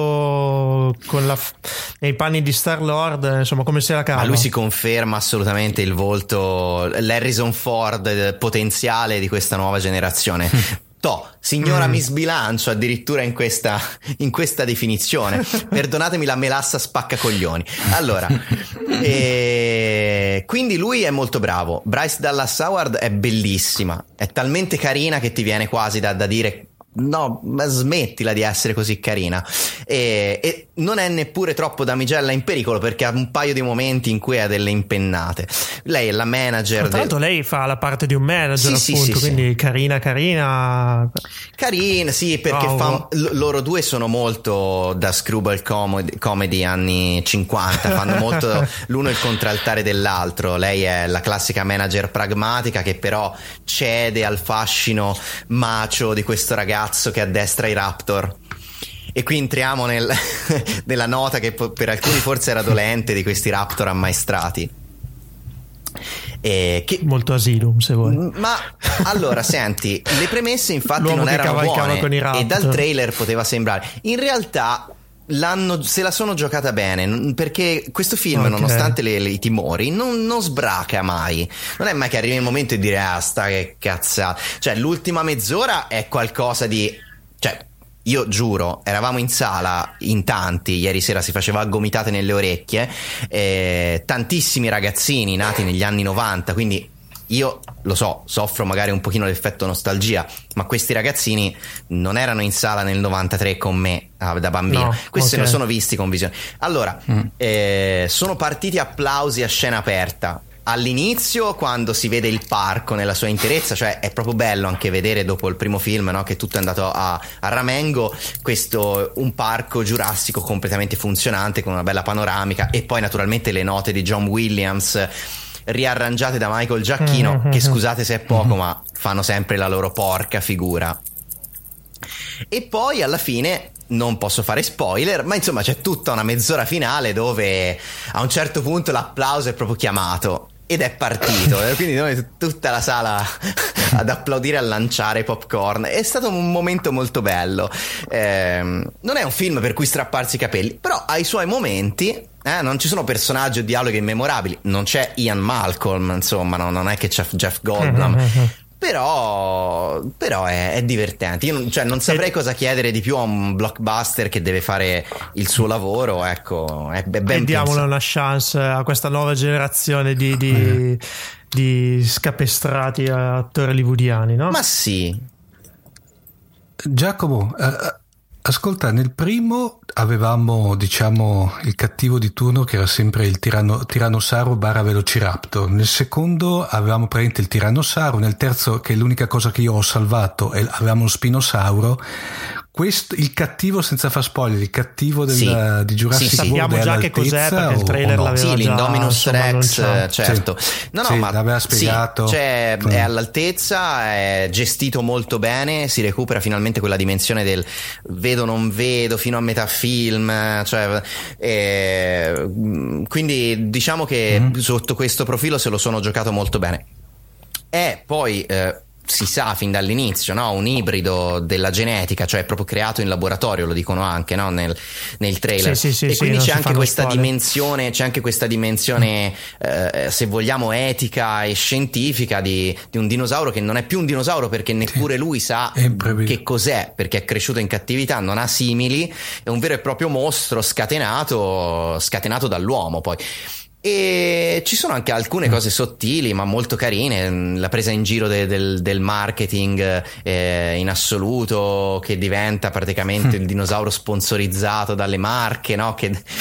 nei panni di Star-Lord, insomma come se la cava. Ma lui si conferma assolutamente il volto, l'Harrison Ford potenziale di questa nuova generazione. Signora mi sbilancio addirittura in questa definizione. Perdonatemi la melassa spaccacoglioni. Allora, quindi lui è molto bravo. Bryce Dallas Howard è bellissima, è talmente carina che ti viene quasi da dire no, ma smettila di essere così carina, e non è neppure troppo damigella in pericolo, perché ha un paio di momenti in cui ha delle impennate. Lei è la manager, tra l'altro lei fa la parte di un manager, appunto, quindi sì. carina sì, perché loro due sono molto da screwball comedy anni 50, fanno molto l'uno il contraltare dell'altro. Lei è la classica manager pragmatica che però cede al fascino macho di questo ragazzo che addestra i Raptor. E qui entriamo nella nota che per alcuni forse era dolente di questi Raptor ammaestrati. Molto Asylum, se vuoi. Ma allora senti, le premesse infatti non erano buone e dal trailer poteva sembrare. In realtà se la sono giocata bene, perché questo film, nonostante i timori, non sbraca mai. Non è mai che arrivi il momento di dire sta che cazzata. Cioè l'ultima mezz'ora è qualcosa di, cioè io giuro, eravamo in sala in tanti, ieri sera si faceva gomitate nelle orecchie, tantissimi ragazzini nati negli anni 90, quindi io lo so, soffro magari un pochino l'effetto nostalgia, ma questi ragazzini non erano in sala nel 93 con me da bambino, questi se lo sono visti con visione. Allora, sono partiti applausi a scena aperta all'inizio, quando si vede il parco nella sua interezza, cioè è proprio bello anche vedere dopo il primo film, no, che tutto è andato a ramengo, un parco giurassico completamente funzionante con una bella panoramica, e poi naturalmente le note di John Williams riarrangiate da Michael Giacchino, che scusate se è poco ma fanno sempre la loro porca figura. E poi alla fine non posso fare spoiler, ma insomma c'è tutta una mezz'ora finale dove a un certo punto l'applauso è proprio chiamato ed è partito, quindi noi tutta la sala ad applaudire, a lanciare popcorn. È stato un momento molto bello. Non è un film per cui strapparsi i capelli, però ha i suoi momenti. Non ci sono personaggi o dialoghi immemorabili, non c'è Ian Malcolm, insomma, non è che c'è Jeff Goldblum. Però è divertente. Io non saprei cosa chiedere di più a un blockbuster che deve fare il suo lavoro. Ecco, è ben diamole una chance a questa nuova generazione di scapestrati attori hollywoodiani, no? Ma sì. Giacomo, ascolta, nel primo avevamo, diciamo, il cattivo di turno che era sempre il tirannosauro / velociraptor. Nel secondo avevamo praticamente il tirannosauro. Nel terzo, che è l'unica cosa che io ho salvato, avevamo uno spinosauro. il cattivo, senza far spoiler, il cattivo di Jurassic World, sappiamo già che cos'è, perché il trailer l'aveva già l'Indominus Rex, certo. Ma l'aveva spiegato. È all'altezza, è gestito molto bene, si recupera finalmente quella dimensione del vedo non vedo fino a metà film, quindi diciamo che sotto questo profilo se lo sono giocato molto bene. E poi si sa fin dall'inizio, no? Un ibrido della genetica, cioè proprio creato in laboratorio, lo dicono anche, no? nel trailer. E quindi c'è anche questa dimensione, se vogliamo etica e scientifica di un dinosauro che non è più un dinosauro, perché neppure lui sa che cos'è, perché è cresciuto in cattività, non ha simili, è un vero e proprio mostro scatenato dall'uomo poi. E ci sono anche alcune cose sottili ma molto carine, la presa in giro del marketing in assoluto, che diventa praticamente il dinosauro sponsorizzato dalle marche, no?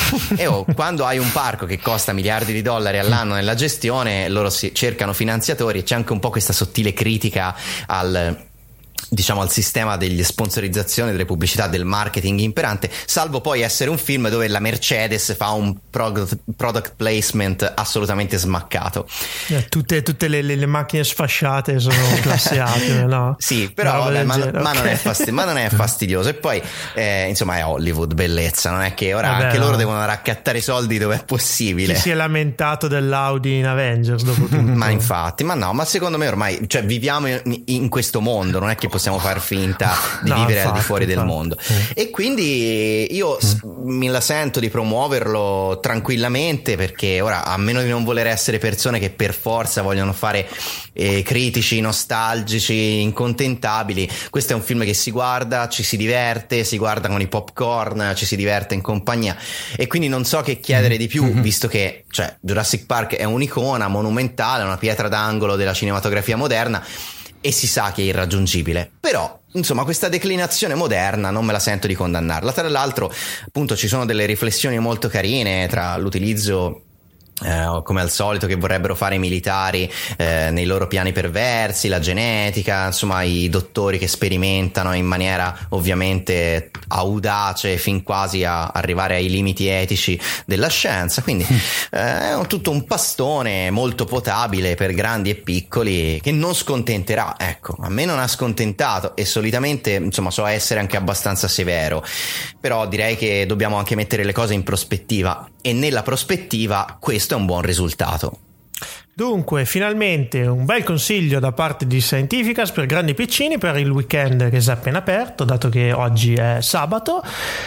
Quando hai un parco che costa miliardi di dollari all'anno nella gestione, loro cercano finanziatori, e c'è anche un po' questa sottile critica al sistema degli sponsorizzazione, delle pubblicità, del marketing imperante, salvo poi essere un film dove la Mercedes fa un product placement assolutamente smaccato. Tutte le macchine sfasciate sono classe A, no? Sì, però ma non è fastidioso. E poi insomma è Hollywood, bellezza, non è che ora loro devono raccattare i soldi dove è possibile. Chi si è lamentato dell'Audi in Avengers dopo tutto? Ma infatti, ma secondo me ormai, cioè, viviamo in questo mondo, non è che possiamo far finta di vivere al di fuori del mondo. E quindi io me la sento di promuoverlo tranquillamente, perché ora, a meno di non voler essere persone che per forza vogliono fare critici, nostalgici, incontentabili, questo è un film che si guarda, ci si diverte, si guarda con i popcorn, ci si diverte in compagnia, e quindi non so che chiedere di più, visto che Jurassic Park è un'icona monumentale, una pietra d'angolo della cinematografia moderna, e si sa che è irraggiungibile. Però insomma questa declinazione moderna non me la sento di condannarla. Tra l'altro appunto ci sono delle riflessioni molto carine tra l'utilizzo come al solito che vorrebbero fare i militari nei loro piani perversi, la genetica, insomma i dottori che sperimentano in maniera ovviamente audace fin quasi a arrivare ai limiti etici della scienza. Quindi è tutto un pastone molto potabile per grandi e piccoli, che non scontenterà. Ecco, a me non ha scontentato, e solitamente insomma so essere anche abbastanza severo, però direi che dobbiamo anche mettere le cose in prospettiva, e nella prospettiva questo è un buon risultato. Dunque, finalmente un bel consiglio da parte di Scientificas per grandi e piccini per il weekend che si è appena aperto, dato che oggi è sabato.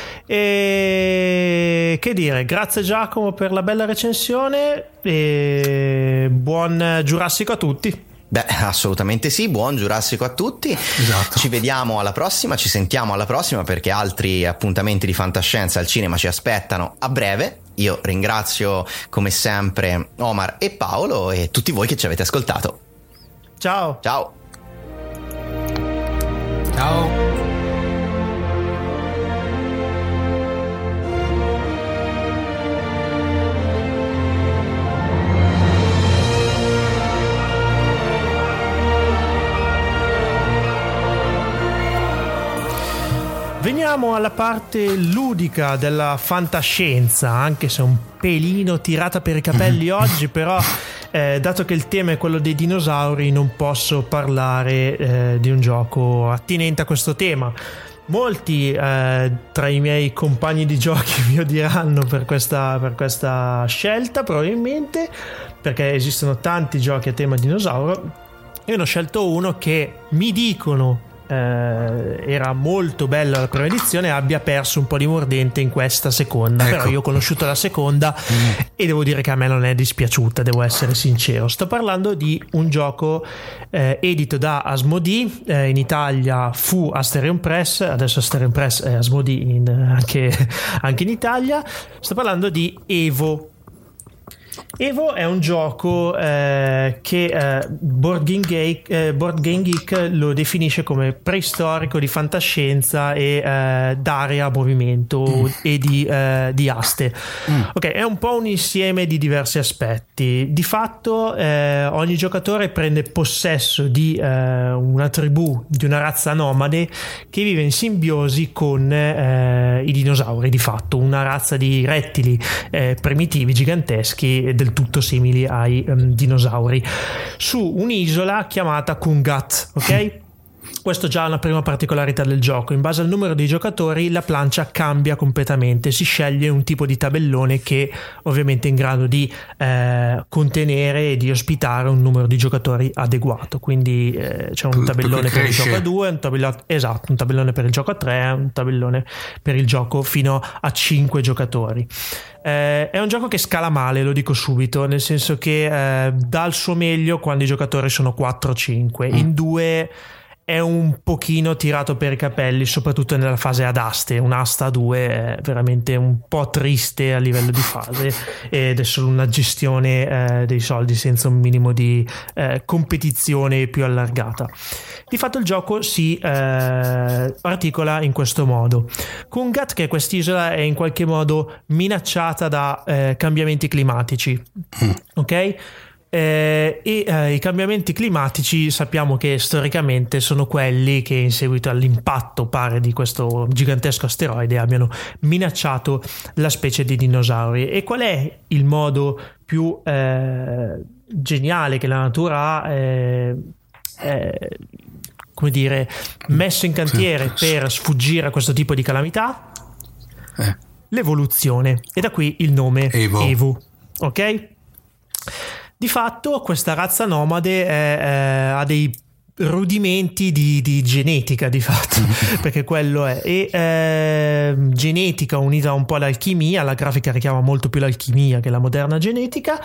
E che dire, grazie Giacomo per la bella recensione, e buon Giurassico a tutti. Beh, assolutamente sì, buon Giurassico a tutti. Esatto. Ci vediamo alla prossima, ci sentiamo alla prossima, perché altri appuntamenti di fantascienza al cinema ci aspettano a breve. Io ringrazio come sempre Omar e Paolo e tutti voi che ci avete ascoltato. Ciao. Ciao. Ciao. Veniamo alla parte ludica della fantascienza, anche se un pelino tirata per i capelli oggi, però dato che il tema è quello dei dinosauri non posso parlare di un gioco attinente a questo tema. Molti tra i miei compagni di giochi mi odieranno per questa scelta, probabilmente, perché esistono tanti giochi a tema dinosauro. Io ne ho scelto uno che mi dicono era molto bella la prima edizione, abbia perso un po' di mordente in questa seconda. Ecco. Però io ho conosciuto la seconda e devo dire che a me non è dispiaciuta, devo essere sincero. Sto parlando di un gioco edito da Asmodee, in Italia fu Asterion Press, adesso Asterion Press è Asmodee anche in Italia. Sto parlando di Evo. Evo è un gioco che Board Game Geek lo definisce come preistorico, di fantascienza e d'area a movimento e di aste. Ok, è un po' un insieme di diversi aspetti. Di fatto ogni giocatore prende possesso di una tribù, di una razza nomade che vive in simbiosi con i dinosauri, di fatto una razza di rettili primitivi, giganteschi, del tutto simili ai dinosauri, su un'isola chiamata Kungat, ok? Questo già è una prima particolarità del gioco. In base al numero di giocatori la plancia cambia completamente, si sceglie un tipo di tabellone che ovviamente è in grado di contenere e di ospitare un numero di giocatori adeguato, quindi c'è un tabellone per il gioco a 2, un tabellone per il gioco a 3, un tabellone per il gioco fino a 5 giocatori. È un gioco che scala male, lo dico subito, nel senso che dà il suo meglio quando i giocatori sono 4 o 5, in 2 è un pochino tirato per i capelli, soprattutto nella fase ad aste. Un'asta a 2 è veramente un po' triste a livello di fase ed è solo una gestione dei soldi senza un minimo di competizione più allargata. Di fatto il gioco si articola in questo modo. Kungat, che è quest'isola, è in qualche modo minacciata da cambiamenti climatici, ok? I cambiamenti climatici sappiamo che storicamente sono quelli che in seguito all'impatto, pare, di questo gigantesco asteroide abbiano minacciato la specie di dinosauri. E qual è il modo più geniale che la natura ha come dire, messo in cantiere per sfuggire a questo tipo di calamità? L'evoluzione, e da qui il nome Evo, ok? Di fatto questa razza nomade ha dei rudimenti di genetica, di fatto, perché quello è, e genetica unita un po' all'alchimia. La grafica richiama molto più l'alchimia che la moderna genetica.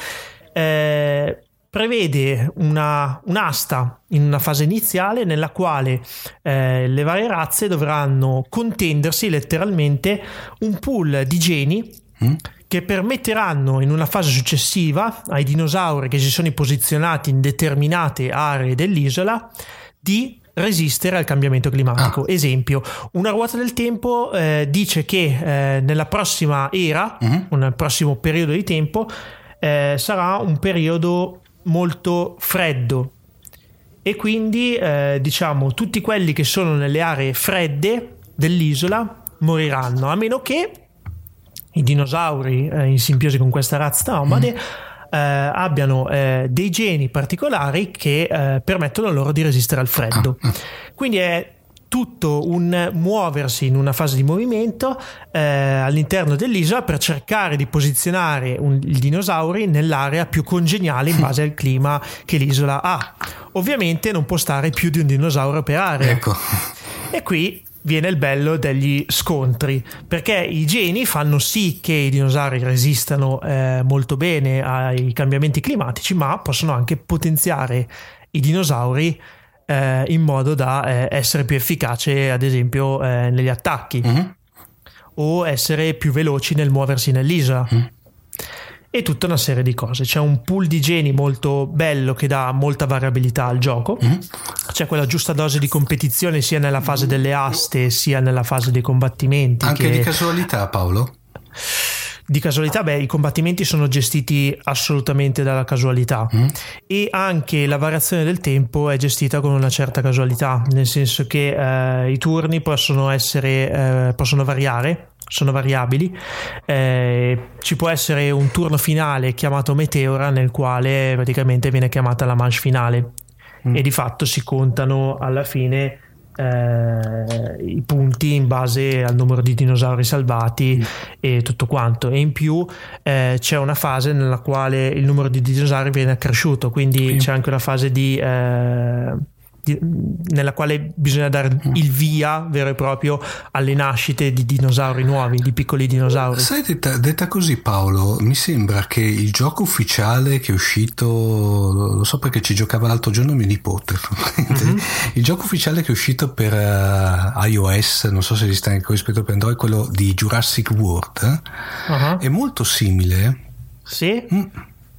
Prevede un'asta in una fase iniziale nella quale le varie razze dovranno contendersi letteralmente un pool di geni che permetteranno in una fase successiva ai dinosauri che si sono posizionati in determinate aree dell'isola di resistere al cambiamento climatico. Esempio, una ruota del tempo dice che nella prossima era, nel prossimo periodo di tempo, sarà un periodo molto freddo, e quindi diciamo tutti quelli che sono nelle aree fredde dell'isola moriranno, a meno che i dinosauri in simbiosi con questa razza nomade abbiano dei geni particolari che permettono loro di resistere al freddo. Quindi è tutto un muoversi in una fase di movimento all'interno dell'isola per cercare di posizionare i dinosauri nell'area più congeniale in base al clima che l'isola ha. Ovviamente non può stare più di un dinosauro per area. Ecco. E qui viene il bello degli scontri, perché i geni fanno sì che i dinosauri resistano molto bene ai cambiamenti climatici, ma possono anche potenziare i dinosauri in modo da essere più efficace, ad esempio negli attacchi, o essere più veloci nel muoversi nell'isola. E tutta una serie di cose. C'è un pool di geni molto bello che dà molta variabilità al gioco. C'è quella giusta dose di competizione sia nella fase delle aste sia nella fase dei combattimenti. Anche di casualità, Paolo? Di casualità, i combattimenti sono gestiti assolutamente dalla casualità, e anche la variazione del tempo è gestita con una certa casualità, nel senso che i turni possono variare, sono variabili. Ci può essere un turno finale chiamato Meteora, nel quale praticamente viene chiamata la manche finale, e di fatto si contano alla fine i punti in base al numero di dinosauri salvati e tutto quanto. E in più c'è una fase nella quale il numero di dinosauri viene accresciuto, quindi c'è anche una fase nella quale bisogna dare il via vero e proprio alle nascite di dinosauri nuovi, di piccoli dinosauri. Sai, detta così, Paolo, mi sembra che il gioco ufficiale che è uscito, lo so perché ci giocava l'altro giorno mio nipote, il gioco ufficiale che è uscito per iOS, non so se esiste anche rispetto per Android, quello di Jurassic World, è molto simile. Sì?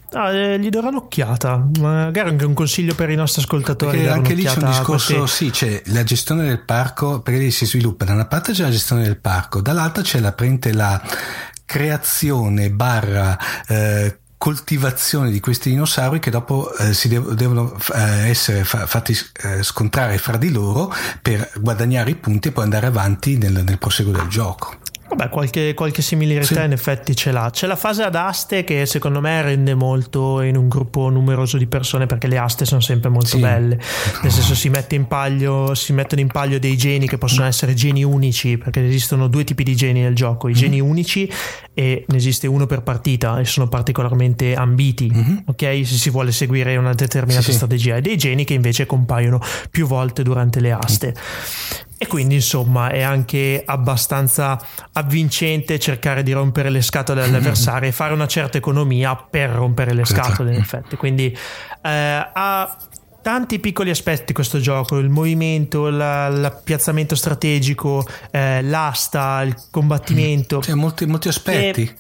Gli darò un'occhiata, magari anche un consiglio per i nostri ascoltatori. Perché anche lì c'è un discorso, sì, c'è la gestione del parco, perché lì si sviluppa, da una parte c'è la gestione del parco, dall'altra c'è la creazione / coltivazione di questi dinosauri che dopo si devono essere fatti scontrare fra di loro per guadagnare i punti e poi andare avanti nel proseguo del gioco. Vabbè, qualche similarità in effetti ce l'ha. C'è la fase ad aste che secondo me rende molto in un gruppo numeroso di persone, perché le aste sono sempre molto belle, nel senso si mettono in palio dei geni che possono essere geni unici, perché esistono 2 tipi di geni nel gioco, i geni unici, e ne esiste uno per partita e sono particolarmente ambiti, ok? Se si vuole seguire una determinata strategia, e dei geni che invece compaiono più volte durante le aste. E quindi insomma è anche abbastanza avvincente cercare di rompere le scatole all'avversario e fare una certa economia per rompere le scatole, in effetti. Quindi ha tanti piccoli aspetti questo gioco: il movimento, l'appiazzamento strategico, l'asta, il combattimento. C'è molti aspetti.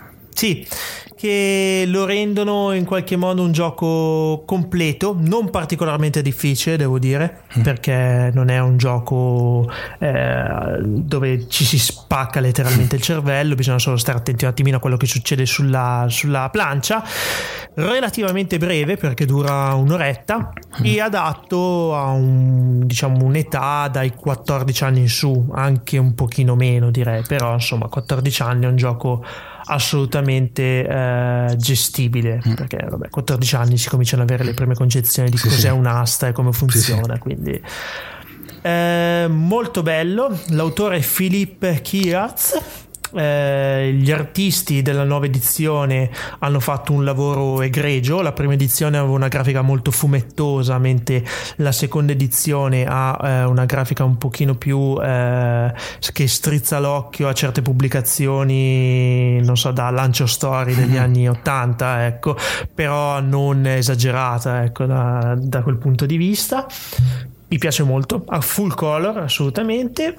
Che lo rendono in qualche modo un gioco completo, non particolarmente difficile, devo dire, perché non è un gioco dove ci si spacca letteralmente il cervello, bisogna solo stare attenti un attimino a quello che succede sulla plancia. Relativamente breve, perché dura un'oretta, e adatto a un'età dai 14 anni in su, anche un pochino meno direi, però insomma 14 anni è un gioco assolutamente gestibile, perché vabbè, 14 anni si cominciano ad avere le prime concezioni di cos'è un'asta e come funziona, quindi molto bello. L'autore è Philippe Kiratz. Gli artisti della nuova edizione hanno fatto un lavoro egregio. La prima edizione aveva una grafica molto fumettosa, mentre la seconda edizione ha una grafica un pochino più che strizza l'occhio a certe pubblicazioni, non so, da Lancio Story degli anni 80, ecco, però non esagerata, ecco, da quel punto di vista. Mi piace molto, a full color assolutamente,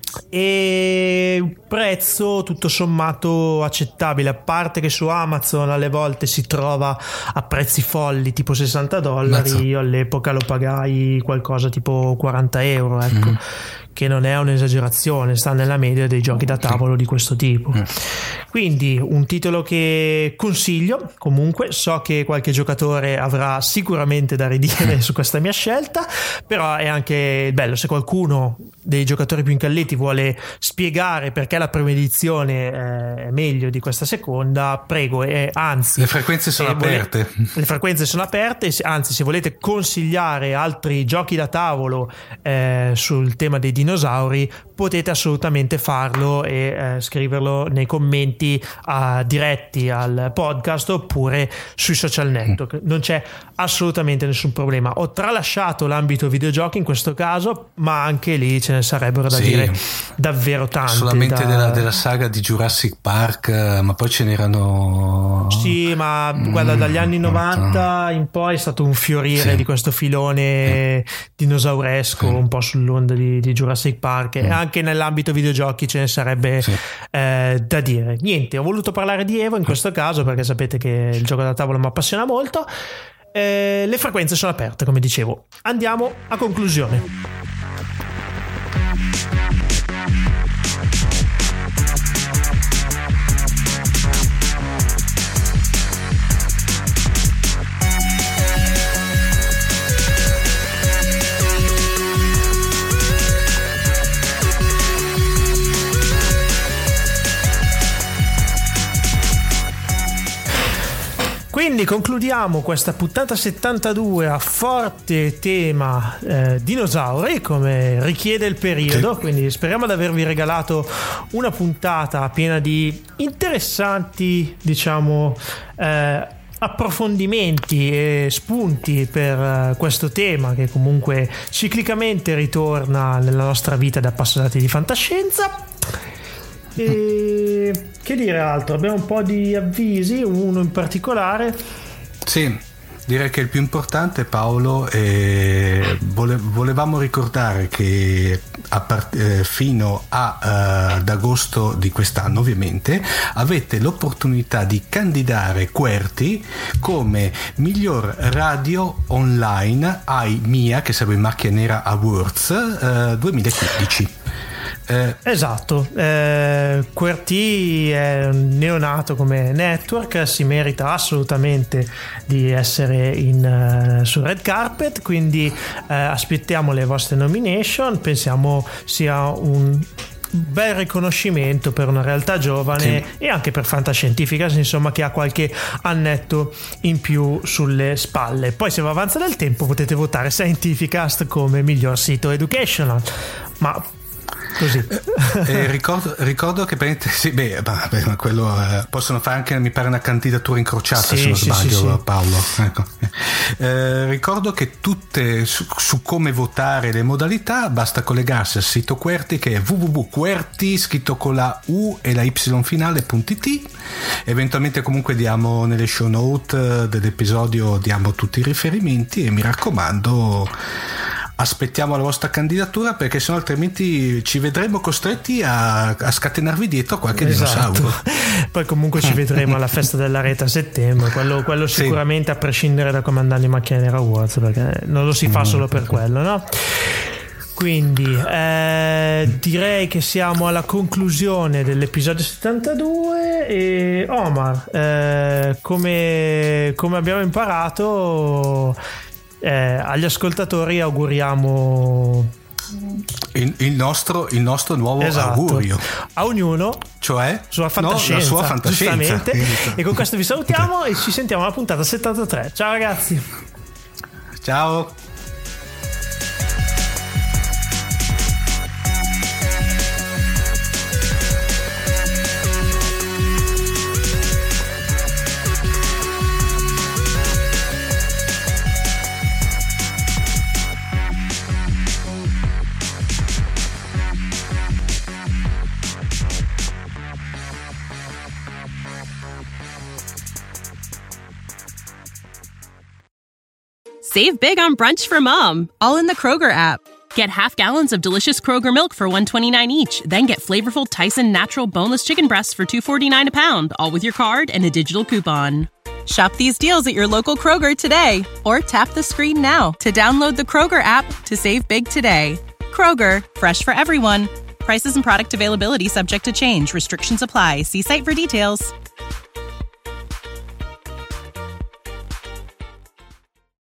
e prezzo tutto sommato accettabile, a parte che su Amazon alle volte si trova a prezzi folli tipo $60. Io all'epoca lo pagai qualcosa tipo €40, ecco, che non è un'esagerazione, sta nella media dei giochi da tavolo di questo tipo. Quindi un titolo che consiglio. Comunque so che qualche giocatore avrà sicuramente da ridire su questa mia scelta, però è anche bello se qualcuno dei giocatori più incalliti vuole spiegare perché la prima edizione è meglio di questa seconda, prego, anzi le frequenze sono aperte. Le frequenze sono aperte, anzi se volete consigliare altri giochi da tavolo sul tema dei dinosauri potete assolutamente farlo e scriverlo nei commenti diretti al podcast oppure sui social network. Non c'è assolutamente nessun problema. Ho tralasciato l'ambito videogiochi in questo caso, ma anche lì ce ne sarebbero da dire davvero tanti. Solamente della saga di Jurassic Park, ma poi ce n'erano. Sì, ma guarda, dagli anni 90 in poi è stato un fiorire di questo filone dinosauresco, un po' sull'onda di Jurassic Park, e anche nell'ambito videogiochi ce ne sarebbe da dire. Niente, ho voluto parlare di Evo in questo caso perché sapete che il gioco da tavolo mi appassiona molto. Le frequenze sono aperte, come dicevo. Andiamo a conclusione. Quindi concludiamo questa puntata 72 a forte tema dinosauri, come richiede il periodo, quindi speriamo di avervi regalato una puntata piena di interessanti, diciamo, approfondimenti e spunti per questo tema che comunque ciclicamente ritorna nella nostra vita da appassionati di fantascienza. E che dire altro? Abbiamo un po' di avvisi, uno in particolare. Sì, direi che il più importante, Paolo, volevamo ricordare che fino ad agosto di quest'anno, ovviamente, avete l'opportunità di candidare QWERTY come miglior radio online ai MIA, che sarebbe Macchia Nera Awards 2015. Esatto, QWERTY è neonato come network, si merita assolutamente di essere sul red carpet, quindi aspettiamo le vostre nomination, pensiamo sia un bel riconoscimento per una realtà giovane, sì, e anche per Fantascientificast, insomma, che ha qualche annetto in più sulle spalle. Poi se va avanza del tempo potete votare Scientificast come miglior sito educational, ma così. Ricordo che sì, ma quello possono fare anche, mi pare, una candidatura incrociata, se non sbaglio, sì. Paolo, ecco. Ricordo che tutte su come votare, le modalità, basta collegarsi al sito QWERTY, che è www.QWERTY scritto con la U e la Y finale.it. Eventualmente comunque diamo nelle show note dell'episodio, diamo tutti i riferimenti, e mi raccomando, aspettiamo la vostra candidatura, perché sennò altrimenti ci vedremo costretti a scatenarvi dietro qualche dinosauro. Poi comunque ci vedremo alla festa della rete a settembre, quello sicuramente, sì, a prescindere da come andranno i Macchia Nera Awards, perché non lo si fa solo per quello, no? Quindi direi che siamo alla conclusione dell'episodio 72 e Omar, come abbiamo imparato, agli ascoltatori auguriamo il nostro nuovo, esatto, augurio a ognuno, cioè sua fantascienza, la sua fantascienza. E con questo vi salutiamo e ci sentiamo alla puntata 73. Ciao ragazzi, ciao. Save big on brunch for mom, all in the Kroger app. Get half gallons of delicious Kroger milk for $1.29 each. Then get flavorful Tyson natural boneless chicken breasts for $2.49 a pound, all with your card and a digital coupon. Shop these deals at your local Kroger today, or tap the screen now to download the Kroger app to save big today. Kroger, fresh for everyone. Prices and product availability subject to change. Restrictions apply. See site for details.